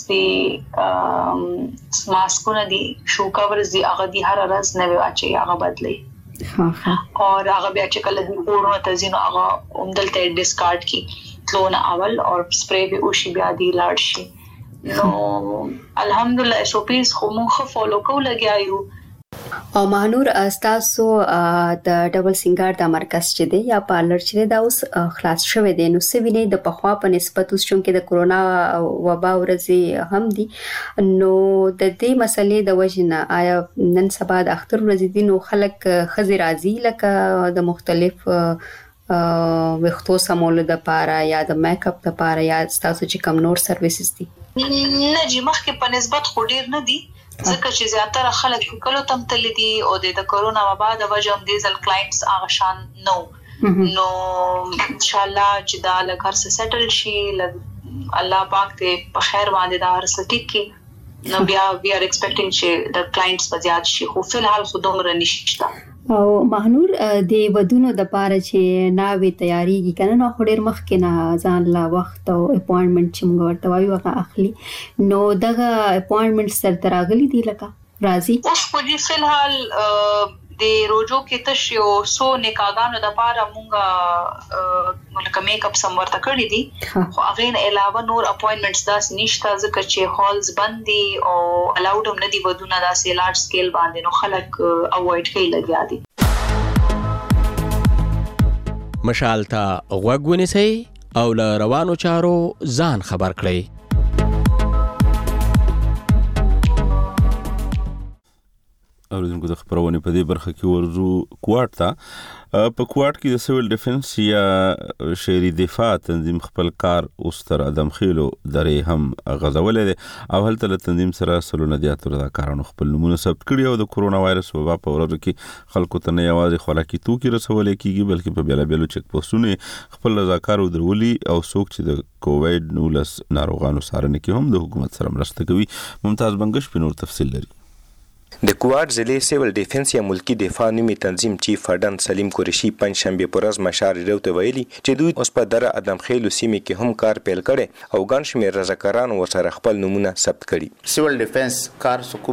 دي ماسکونه دي شو کورز دي هغه دي هر ورځ نه واچي هغه بدلی او هغه بیا چې کله د کورونه تزینو هغه عمدلته ډیسکارډ کی تلونه اول او سپری به او شی بیا دی لاړ شي نو الحمدلله اس او پیز خو مونږ فالو کو لګیایو. او مانور تاسو د ډبل سنگار د مرکز چې دی یا پارلر چې دا اوس خلاص شوه دی نو سوینه د پخوا په نسبت اوس چې د کرونا وبا ورځي هم دي نو د دې مسلې د وجنه آیا نن سبا د اختر ورځې دي نو خلک خزي راځي لکه د مختلف وختو سمول د پاره یا د میک اپ د پاره یا تاسو چې کوم نور سرویسز دي نه چې مخکې په نسبت خو ډیر نه دي ځکه چې زیاتره خلک کله تم تل دي او د کرونا وبا د وجه هم د ځل کلاینټس هغه شان نو ان شاء الله چې دا لګر سټل شي الله پاک ته په خیر باندې دا هر څه ټیک کی نو بیا وی ار ایکسپیکټینګ چې د کلاینټس په زیات شي خو فلحال خو دومره نشته. او مهنور د ودونو د پاره چې ناوي تیاریږي کنه نو خډیر مخ کې نه ځان لا وخت او اپاینټمنٹ چې موږ ورته وایو هغه اخلي نو دغه اپاینټمنٹ سره تراغلي دي لکه راځي اوس خو دې فلحال د روجو کې تشو سو نکاګانو د پاره مونږه لکه میک اپ سم ورته کړی دي خو هغه نه علاوه نور اپاینټمنټس داس نشته ځکه چې هالز بند دي او الاود هم نه دي ودونه داسې لارج سکیل باندې نو خلک اوایډ کوي لګیا دي. مشال ته غوږ ونیسئ او له روانو چارو ځان خبر کړئ. اوریدونکو د خبرونه په دې برخه کې ورزو کوارټ ته په کوارټ کې د سیویل ډیفنس یا شهري دفاع تنظیم خپل کار اوس تر ادم خېلو درې هم غزولې ده او هلته له تنظیم سره سلونه زیات رضاکارانو خپل نمونه ثبت کړي او د کورونا وایرس وبا په ورځو کې خلکو ته نه یوازې خوراکي توکي رسولې کیږي بلکې په بیلابیلو چک پوسټونو خپل رضاکار ودرولي او څوک چې د کووډ 19 ناروغانو څارنه کې هم د حکومت سره مرسته کوي. ممتاز بنگش په نور تفصیل لري. د کوارټ ضلع سیول ډیفنس یا ملکی دفاع نومي تنظیم چیف اډن سلیم قریشي پنځشنبه پر ورځ مشار ته ویلي چې دوی اوس په در ادم خېلو سیمې کې هم کار پیل کړي او ګڼ شمېر رضاکارانو ورسره خپل نمونه ثبت کړي. سیول ډیفنس کار کوم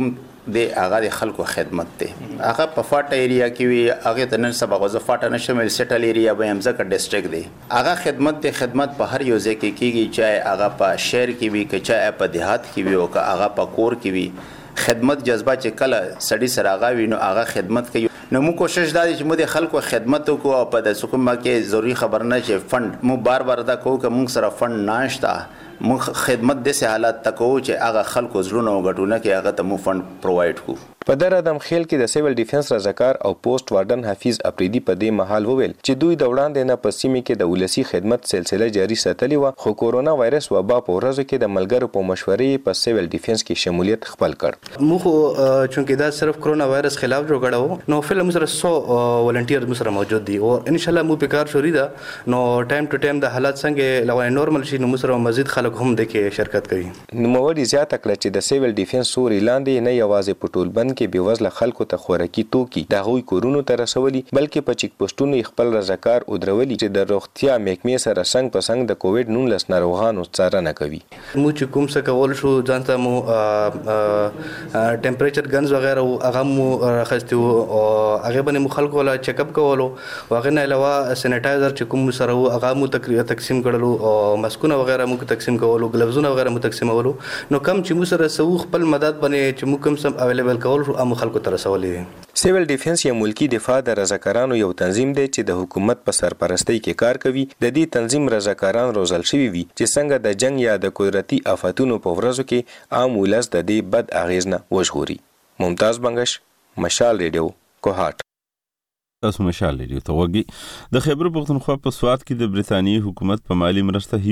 د هغه د خلکو خدمت دی. هغه په فاټ ایریا کې وي، هغه ته نن سبا غوځه فاټ نشم سټل ایریا به هم ځکه ډیسټریکټ دی. هغه خدمت د خدمت په هر یو ځای کې کیږي، چې هغه په شهر کې وي که چې په دیهات کې وي او که هغه په کور کې وي. خدمت جذبه چې کله سړی سره هغه وي نو هغه خدمت کوي. نو موږ کوشش دا چې موږ د خلکو خدمت وکړو او په د سکوما کې ضروري خبر نه چې فند موږ بار بار دا کوو چې موږ سره فند ناشته، موږ خدمت د سه حالات تکو چې هغه خلکو زړونه وګټونه کې هغه ته مو فند پرووايډ کو. په در ادم خیل کې د سیول ډیفنس رضاکار او پوسټ وارډن حفیظ اپریدي په دې محل وویل چې دوی د وړاندې نه په سیمه کې د ولسی خدمت سلسله جاری ساتلی و، خو کورونا وایرس وبا په ورځو کې د ملګرو په مشورې په سیول ډیفنس کې شمولیت خپل کړ. موږ چونکه دا صرف کورونا وایرس خلاف جوړ کړو نو فلم سره 100 ولنټیر سره موجود دي او ان شاء الله مو په کار شوري دا نو ټایم ټو ټایم د حالات څنګه لوي نورمال شي نو سره مزید خلک هم د کې شرکت کوي. نو موري زیاته کړ چې د سیول ډیفنس سوري لاندې نه یوازې په ټولبند کې بيوزله خلکو ته خوراکي توکي د هغوی کورونو ته رسولي، بلکې په چیک پوسټونو خپل رضاکار ودرولي چې د روغتیا محکمې سره څنګه په څنګه د کووډ 19 ناروغانو څارنه کوي. مو چې کوم څه کول شو ځانته مو ټمپریچر ګنز وغیرہ هغه مو راخستو او هغه باندې مو خلکو لا چیک اپ کولو، هغه نه علاوه سینیټایزر چې کوم سره هغه مو تقسیم کړلو او ماسکونه وغیرہ مو تقسیم کولو، گلوزونه وغیرہ مو تقسیمولو. نو کم چې مو سره سو خپل مدد باندې چې مو کوم سم اویلیبل کول شو امو خلکو ته سیول ډیفنس یا ملکی دفاع د رضاکارانو یو تنظیم دی چې د حکومت په سرپرستی کې کار کوي. د دې تنظیم رضاکاران روزل شوي وي چې څنګه د جنگ یا د قدرتي آفاتونو په ورځو کې عام ولس د دې بد اغیز نه وژغوري. ممتاز بنگش، مشال ریډیو، کوهات. تاسو مشال ریډیو ته وګورئ. د خیبر پختونخوا په سوات کې د برتانیې حکومت په مالی مرسته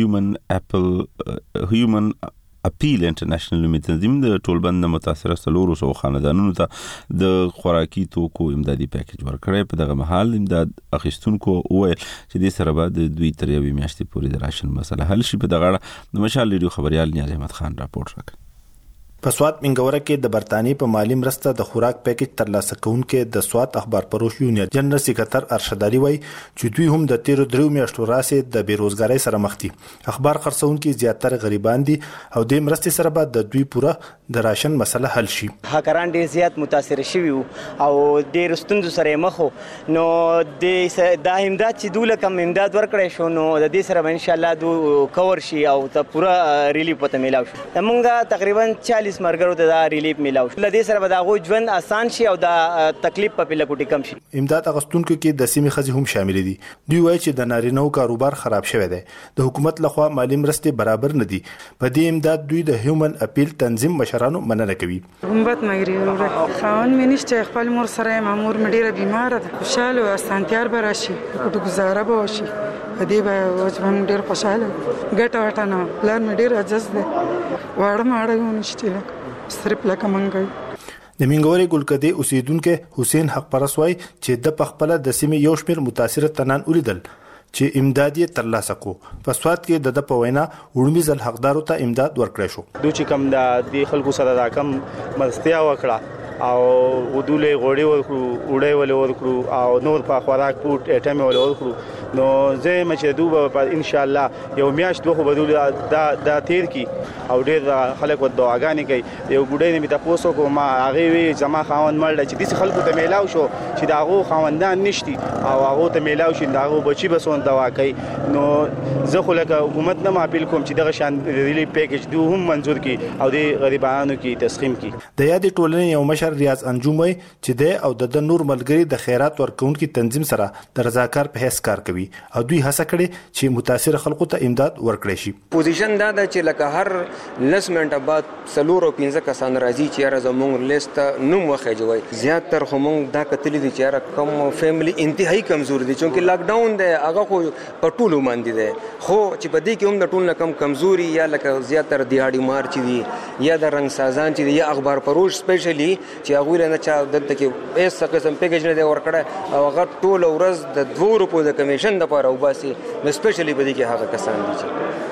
هیومن اپیل انټرنیشنل لومړی تنظیم د ټولبند متاثره 300 خاندانونو ته د خوراکي توکو امدادي پیکیج ورکړی. په دغه مهال امداد اخیستونکو وویل چې د سره بعد دوی تر یوې میاشتې پورې د راشن مسله حل شي. په دغه اړه د مشال ریډیو خبريال نیاز احمد خان راپورټ راکړ. په سوات منګوره کې د برتانی په مالی مرسته د خوراک پیکیج ترلاسه کوونکې د سوات اخبار پروش یونین جنرال سکرټر ارشد علي وای چې دوی هم د 13 میاشتو راسې د بیروزګاری سره مخ دي. اخبار خرڅونکو زیاتره غریبان دي او د مرستې سره بعد د دوی پوره د راشن مسله حل شي. هکران ډیر زیات متاثر شوي او ډیر ستونزو سره مخ نو د امداد چې دوله کم امداد ورکړی شو نو د دې سره ان شاء الله دو کور شي او ته پوره ریلیف پته میلاو شي. موږ تقریبا 40 مرګرو ته دا ریلیف میلاو شي. لدې سره به دا غو ژوند آسان شي او دا تکلیف په پلکوټی کم شي. امداد اغستونکو کې د سیمې خزي هم شامل دي. دوی وایي چې د نارینهو کاروبار خراب شوی دی. د حکومت لخوا مالی مرستې برابر نه دي. په دې امداد دوی د هیومن اپیل تنظیم مشرانو مننه کوي. همت مګری خاون منیشته خپل مور سره مامور مډیره بیمار ده. خوشاله او سانتیار براشي کوټه گزاره به وشي. دې به وځم ډیر خوشاله ګټه وټه نه پلان مډیر اجازه ده واړه ماړه ونشته صرف لکه منګي. د منګوري ګلکدي اوسیدونکو حسین حق پرسوي چې د پخپله د سیمې یو شمېر متاثره تنان ولیدل چې امداد یې ترلاسه کو. په سوات کې د پوینا وړمي ځل حقدارو ته امداد ورکړی شو. دوی چې کم د خلکو سره دا کم مرستیا وکړه او ودولې غوړي ورکړو وړې ولې ورکړو او نور په خوراک پوت اټم ولې ورکړو. نو زه مچ دوه ان شاء الله یو میاشت دوه بدول دا تیر کی او ډېر خلک ود دعاګانې کوي. یو ګډې نه می تاسو کو ما هغه وی جما خاوند مړ چې دې خلکو ته میلاو شو چې دا هغه خاوندان نشتی او هغه ته میلاو شي دا هغه بچي بسون دوا کوي. نو زه خو لکه حکومت نه اپیل کوم چې دغه شان ریلیف پیکیج دوه هم منزور کی او د غریبانو کی تسخیم کی. د یاد ټولنې یو مشر ریاض انجوم وي چې د او د نور ملګری د خیرات ورکونکو تنظیم سره د رضاکار په حیث کار کوي او دوی هڅه کړي چې متاثر خلکو ته امداد ورکړي شي. پوزیشن دا ده چې لکه هر 10 منټه بعد 4-15 کسان راځي چې را زموږ لیست نوم وخېجوي. زیاتره همون دا کتلې دي چې را کوم فیملی انتهایی کمزور دي چې لاک ډاون دی هغه خو په ټولو باندې دی خو چې په دې کې هم د ټول نه کم کمزوري یا لکه زیاتره دیهاړي مار چې دي یا د رنگ سازان چې دي یا اخبار پروش سپیشلی چې هغه نه چا دلته کې ایس قسم پیکیج نه دی ورکړه او هغه ټول ورځ د 2 روپو د کمیشن د پاره وباسي نو سپیشلی په دې کې هغه کسان دي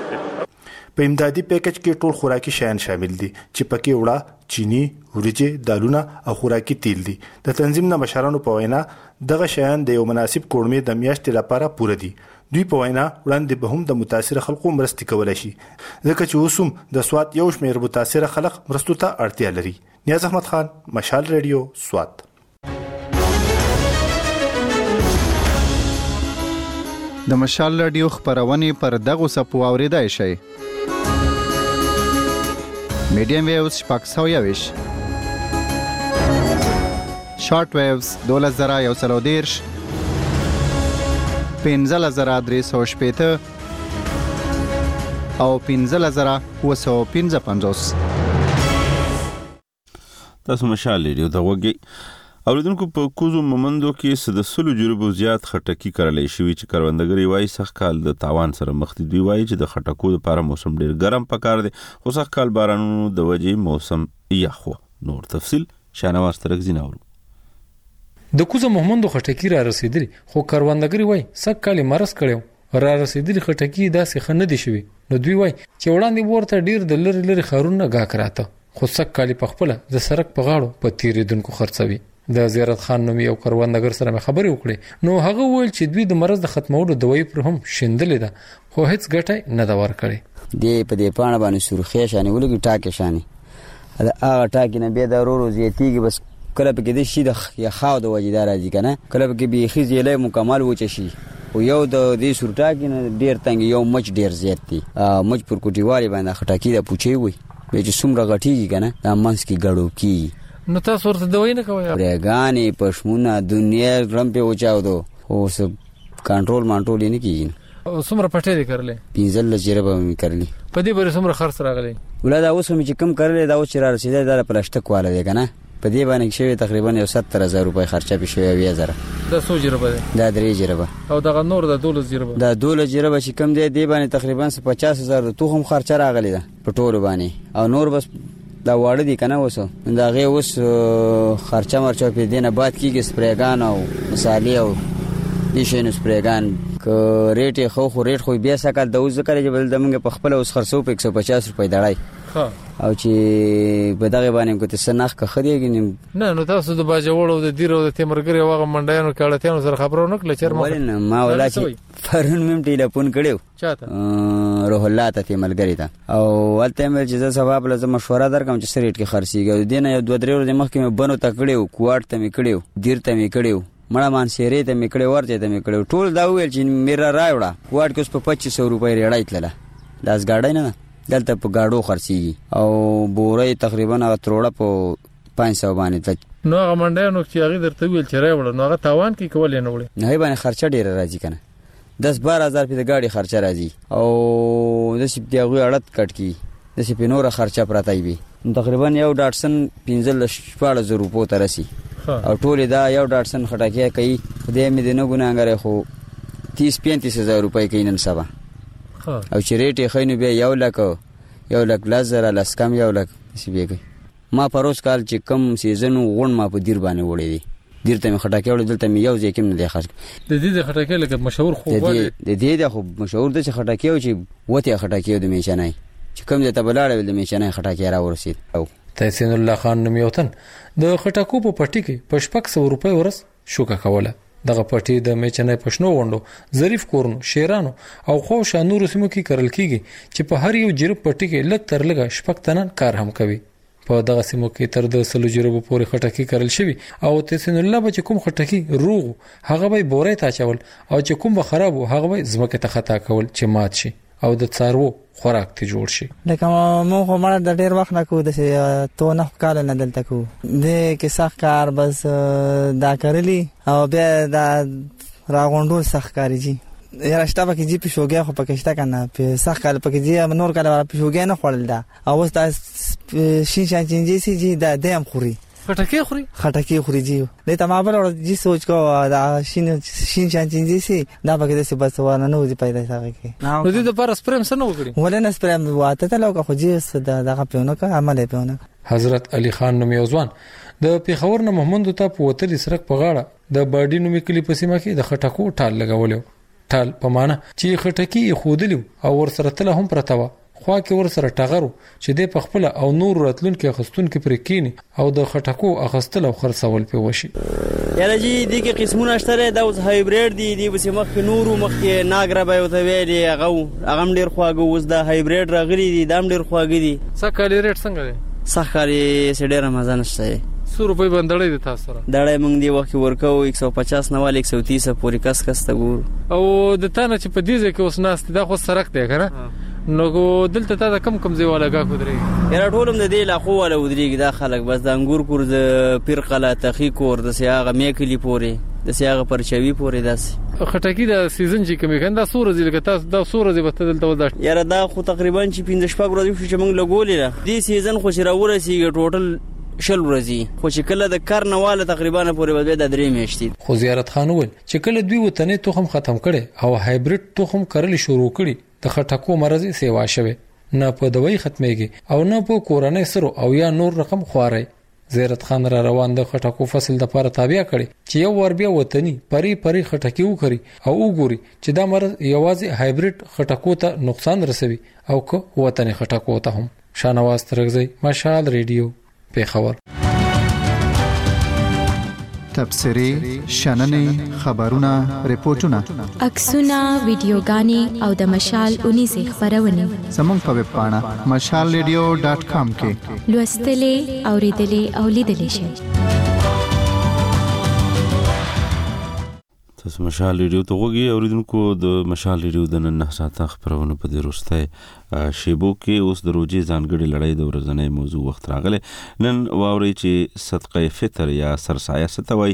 چې په امدادي پیکیج کې ټول خوراکي شیان شامل دي چې پکې وړه چینی وريجه دالونه او خوراکي تیل دي. د تنظیم نه مشرانو په وینا دغه شیان د یو مناسب کورمې د میاشتې لپاره پوره دي. دوی په وینا وړاندې به هم د متاثر خلکو مرستې کولای شي ځکه چې اوس هم د سوات یو شمېر متاثر خلک مرستو ته اړتیا لري. نیاز احمد خان، مشال ریډیو، سوات. د مشال ریډیو خبرونه پر دغه سپو اوریدای شي. میډیم ویوز 620، شارټ ویوز 2130، 15350 او 15955. تاسو مشال ریډیو ته وګورئ. اوریدونکو په کوزو مومندو کې د 100 جریبو زیات خټکی کرلې شوی چې کروندګری وایي سخت کال د تاوان سره مخ دي. دوی وایي چې د خټکو لپاره موسم ډیر ګرم پکار دی خو سخت کال بارانونو د وجې موسم یخ و. نور تفصیل شانواز ترکزی ناورو. د کوزو مومندو خټکی را رسیدلی خو کروندګری وایي سخت کال مرز کړو را رسیدلی خټکی داسې خنه دي شوی. نو دوی وایي چې وړاندې ورته ډیر د لری خارونه غاک راته خو سخت کال په خپل د سرک په غاړو په تیریدونکو خرڅوي. د زیارت خان نومي او کروندګر سره خبرې وکړې نو هغه وویل چې دوی د مرز د ختمولو دوايي پر هم شیندلې ده خو هیڅ ګټه نه دا ورکړي. دی په دې پاڼه باندې سرخی شانې ولګي ټاکه شانې هغه ټاکې نه به ضرورو زیاتیږي بس کله په کې د شي د خاو د وجدار راځي کنه کله په کې به خېزلې مکمل وچ شي او یو د دې سرټاکې نه ډیر تنګ یو مچ ډیر زیات دي مچ پر کوټیوالي باندې خټکی د پوچي وي به چې څومره غټیږي کنه د منس کې غړو کی. نو تاسو ورته دوی نه کوي پرګانی پښمونه دنیا رم په وچاو دو او سب کنټرول مانټول نه کیږي. څومره پټې دي کړلې 15 جربه مې کړلې په دې بری څومره خرڅ راغلي ولدا اوس مې کم کړلې دا اوس را رسیدل دا پلاستیک والا دی کنه په دې باندې شوی تقریبا 70000 روپۍ خرچه به شوی 20000 دا 100 جربه دا 3 جربه او دا نور دا 12 جربه دا 12 جربه چې کم دی دی باندې تقریبا 50000 توخم خرچه راغلی ده په ټول باندې او نور بس دا واړه دي کنه وسو دا غي اوس خرچه مرچه په دینه بعد کیږي سپریګان او مصالې او دیشن سپریګان ک ریټ خو ریټ خو بیا سکه د اوس کړي چې بل دمنګ په خپل اوس خرڅو په 150 روپۍ دړای او چې په دغه باندې کوته سنخ که خديږي نه نو تاسو د باجوړو د دیرو د تیمرګری واغه منډایانو کاړتانو سره خبرو نکړه چیرمه ما ولا چې فرن مم ټلیفون کړو چاته روح الله ته تیمرګری ته او ولته مې چې سبب لازم مشوره درکم چې سریټ کې خرسيږي دینه یو 2-3 ورځې مخکې مې بنو تکړیو کوارت ته مې کړیو دیر ته مې کړیو مړه مان سیری ته مې کړیو ورته ته مې کړیو ټول دا ویل چې میرا راوړه کوارت کې اوس په 2500 روپۍ ریړای تلله داس گاډای نه دلته په گاډو خرسيږي او بورې تقریبا تروړه په 500 باندې ته نو هغه منډانو چې هغه درته ویل چې راوړه نو هغه تاوان کې کول نه وړي نه باندې خرچه ډیره راځي کنه 10-12000 په د گاډي خرچه راځي او د سپ دیغه اړت کټ کی د سپ نور خرچه پراته وي تقریبا یو ډاټسن 15-14 روپو ترسي او ټول دا یو ډاټسن خټکه کوي خدای مې دینو ګناګره خو 30-35 روپۍ کینن سبا او چې ریټ یې خینو بیا یو لک لزر لسکم یو لک سی بیګي ما پروس کال چې کم سیزن غون ما په دیر باندې وړې دي دیر ته خټکه وړې دلته مې یو ځای کې نه دی خاص د دې خټکه لکه مشهور خو د دې خو مشهور د خټکه او چې وته خټکه د میشنای چې کم ځای ته بلاړې د میشنای خټکه را ورسید او تحسین الله خان نومیوتن د خټکو په پټی کې په 500 روپۍ ورس شوکه کوله. دغه پټی د میچنې پښنو وندو ظریف کورنو شیرانو او خو شانو رسمو کې کرل کیږي چې په هر یو جرب پټی کې لږ تر لږه شپکتنن کار هم کوي. په دغه سیمو کې تر د 100 جربو پورې خټکی کرل شوی او تحسین الله به کوم خټکی روغ هغه به بورې تا چول او چې کوم خراب هغه به زمکه ته خطا کول چې مات شي او د څارو خوراک ته جوړ شي. لکه مو خو مړ د ډیر وخت نه کو د تو نه کال نه دلته کو د کې سخت کار بس دا کړلی او بیا دا راغونډول سخت کاری جی یاره شته پکې جی په شوګه خو پکې شته کنه په سخت کال پکې جی نور کال په شوګه نه خړل دا او دا شین شان چینجی سي جی دا دیم خوري خټکی خوري جی د تمام بل جی سوچ کو دا شین شان چینجی سي دا پکې د څه بس ونه نو دي پیدا ساګه کې نو دې د پر سپریم سره وګړي ولنه سپریم واته ته لوګه خو جی دغه پیونه کا عمل پیونه. حضرت علي خان نومیوزوان د پیښور نه محمد ته په وتر سرک په غاړه د باډي نومي کلی په سیمه کې د خټکو ټال لګولو ټال په معنا چې خټکی خودلیو او ور سره تل هم پرتاوه خوا کې ور سره ټغرو چې د پخپل او نور راتلونکو خستونکو پر کینی او د خټکو اخستل او خرڅول په وشي. یاره جی دغه قسمونه شته دا اوس هایبریډ دي وسې مخ نورو مخ کې ناګره به وته ویلي هغه ډیر خواږه اوس د هایبریډ راغلي دي دا ډیر خواږه دي. سکالي ریټ څنګه دی؟ سکالي سډیر مزه نشته. 100 روپۍ باندې دی تاسو سره دړې مونږ دی وخت ورکو 150 نه وال 130 پورې کس ته ګور او د تانه چې په دې ځکه اوس ناست دا خو سرک دی کنه نو دلته تا کم زیواله کا کودري یاره ټولم د دې لا خو ولا ودريږي دا خلک بس د انګور کور د پیرقله تخی کور د سیاغه میکلی پورې د سیاغه پرچوي پورې داس خټکی د سیزن چې کومه کنده سور ځل که تاسو دا سور ځل به دلته وځه یاره دا خو تقریبا چې 15 شپږ ورځې چې موږ لګولې دې سیزن خو شرا ورسیږي ټوټل شل ورځې خو چې کله د کارنواله تقریبا پورې به د درې میاشتې خو زیارت خان ول چې کله دوی وطنې تخم ختم کړي او هایبریډ تخم کرل شروع کړي د خټکو مرض سیوا شوه نه په دوی ختميږي او نه په کورنۍ سره او یا نور رقم خواري. زیارت خان را روان د خټکو فصل د لپاره تابع کړي چې یو ور بیا وطني پری خټکی وکړي او وګوري چې دا مرض یوازې هایبریډ خټکو ته نقصان رسوي او که وطني خټکو ته هم. شانواز ترغزی مشال ریډیو پیښور. تبصری شننې خبرونه ریپورتونه عکسونه ویډیوګانې او د مشال 19 خبرونه زموږ په ویب پاڼه mashalradio.com کې لوستلې اوریدلې او لیدلې شئ. تاسو مشال ریډیو ته وګورئ اوریدونکو د مشال ریډیو د نن ساعته خبرونه په دې وروسته شیبو کې اوس د روزي ځانګړي لړۍ د ورځنۍ موضوع وخت راغله. نن واوري چې صدقه فطر یا سرسایه ستوي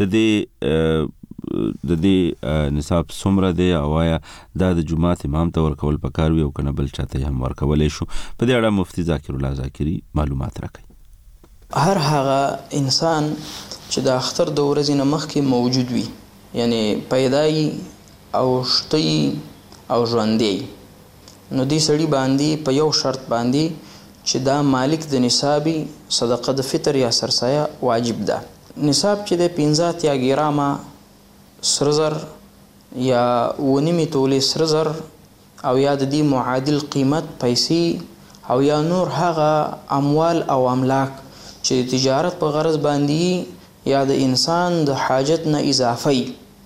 د دې نصاب څومره دی او یا د جمعات امام ته ورکول پکاروي او کنه بل چاته هم ورکولې شو. په دې اړه مفتي ذاکر الله ذاکری معلومات راکړي. هر هغه انسان چې د اختر د ورځې نه مخکې موجود وي یعنی پیدای او شتي او ژوندۍ نو دې سړي باندې په یو شرط باندې چې دا مالک د نصابي صدقه د فطر یا سرسایه واجب ده. نصاب چې د 15 ګرامه سرزر یا ونیمه تولې سرزر او یا د دې معادل قیمت پیسې او یا نور هغه اموال او املاک چې تجارت په غرض باندې یا د انسان د حاجت نه اضافي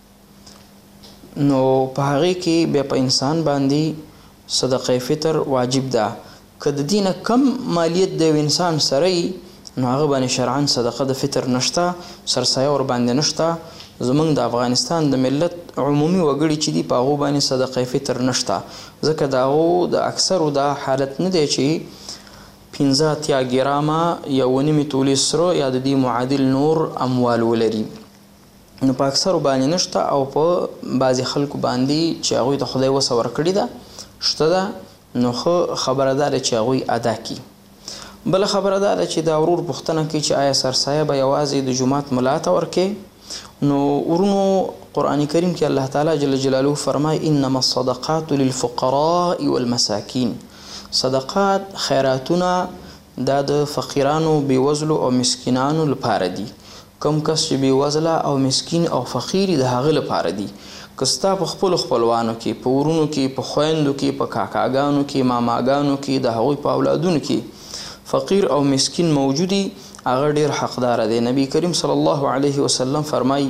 نو په هغه کې بیا په انسان باندې صدقه فطر واجب ده. که د دینه کم مالیت د انسان سره نو هغه باندې شرعاً صدقه د فطر نشته سرسایه ور باندې نشته. زمونږ د افغانستان د ملت عمومي وګړي چې دی په هغه باندې صدقه فطر نشته ځکه داغو د اکثرو دا حالت نه دی چې 15 ګرامه یا ونیمه تولې سره یا د دې معادل نور اموال ولري نو په اکثرو باندې نشته او په بعضی خلکو باندې چې هغه ته خدای وسه ورکړي ده شته ده نو خبردار چې هغه ادا کی. بل خبردار چې دا ورور پښتنه کې چې آیا سرسایه به یوازې د جمعات ملاته ورکه نو ورونو قران کریم کې الله تعالی جل جلاله فرمای انما الصدقات للفقراء والمساکین. صدقات خیراتونه د فقیرانو بیوزلو او مسکینانو لپاره دي. کم کس چې بیوزله او مسکین او فقیر د هغه لپاره دي. کستا په خپل خپلوانو کې په ورونو کې په خويندو کې په کاکاګانو کې ماماګانو کې د هغوی په اولادونو کې فقیر او مسکین موجودي هغه ډیر حقدار دی. نبی کریم صلی الله علیه وسلم فرمای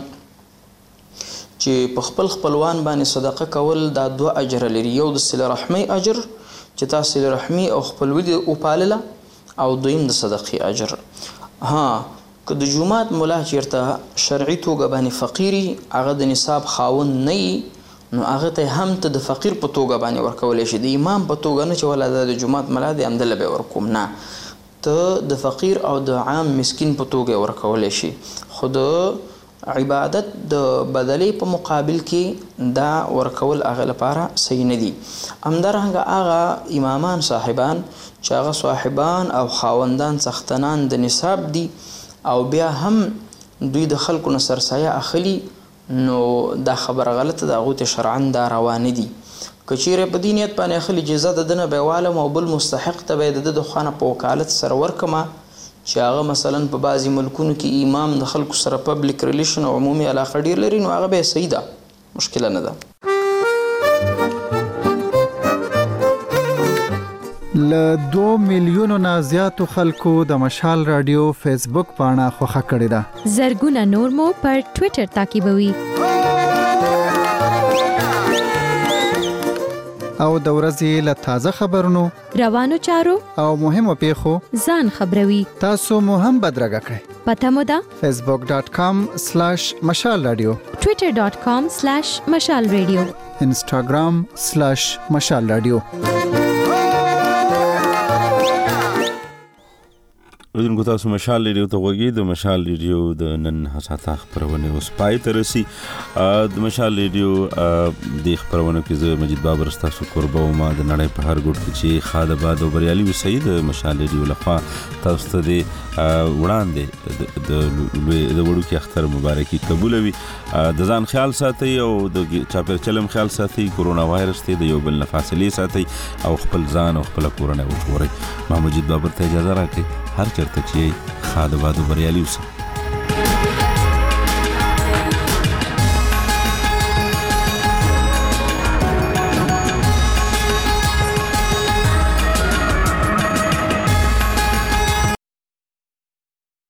چې په خپل خپلوان باندې صدقه کول دا 2 اجر لري. یو د صله رحمی اجر چې تاسو صله رحمی او خپلوي او پالله او دویم د صدقې اجر. ها که د جمعات مولا چیرته شرعي توګه باندې فقيري هغه د نصاب خاون نه نو هغه ته هم ته د فقیر په توګه باندې ورکول شي. د امام په توګه نه چې ولا د جمعات مولا د امدل به ورکوم نه ته د فقیر او د عام مسکین په توګه ورکول شي. خود عبادت د بدلې په مقابل کې دا ورکول هغه لپاره صحیح نه دي. همدارنګه هغه امامان صاحبان چې هغه صاحبان او خاوندان سختنان د نصاب دي او بیا هم دوی د خلکو نه سرسایه اخلي نو دا خبر غلطه ده هغوی ته شرعاً دا روانه دي. که چیرې په دې نیت باندې اخلي جزا د ده نه به والم او بل مستحق ته به د ده خوا نه په وکالت سره ورکمه چې هغه مثلا په بعضې ملکونو کې امام د خلکو سره پبلیک ریلیشن او عمومي علاقه ډېر لري نو هغه به صحیح ده مشکله نه ده. ل 2 میلیونو نه زیاتو خلکو د مشال رادیو فیسبوک پاڼه خوښه کړې ده. زرګونه نور مو پر ټوئیټر تعقیبوي. او د ورځې له تازه خبرونو، روانو چارو او مهمو پیښو ځان خبروي. تاسو مو هم بدرګه کړئ. پته مو ده facebook.com/مشال رادیو، twitter.com/مشال رادیو، instagram/مشال رادیو. ودونکو تاسو مشال ریډیو ته وګورئ. د مشال ریډیو د نن حساسه خبرونه اوس پای ته رسي. د مشال ریډیو د خبرونو کې زه مجید بابر تاسو قربو ما د نړۍ په هر ګوټ کې چې خاله باد او بریالي وسید مشال ریډیو لخوا تاسو ته د وړاندې د وړو کې اختر مبارکي قبول وي. د ځان خیال ساتي او د چاپیر چلم خیال ساتي. کورونا وایرس ته د یو بل نه فاصله ساتي او خپل ځان او خپل کورنۍ وژغوري. ما مجید بابر ته اجازه راکړئ. هر چرته چې خاله باد او بریالي وسید.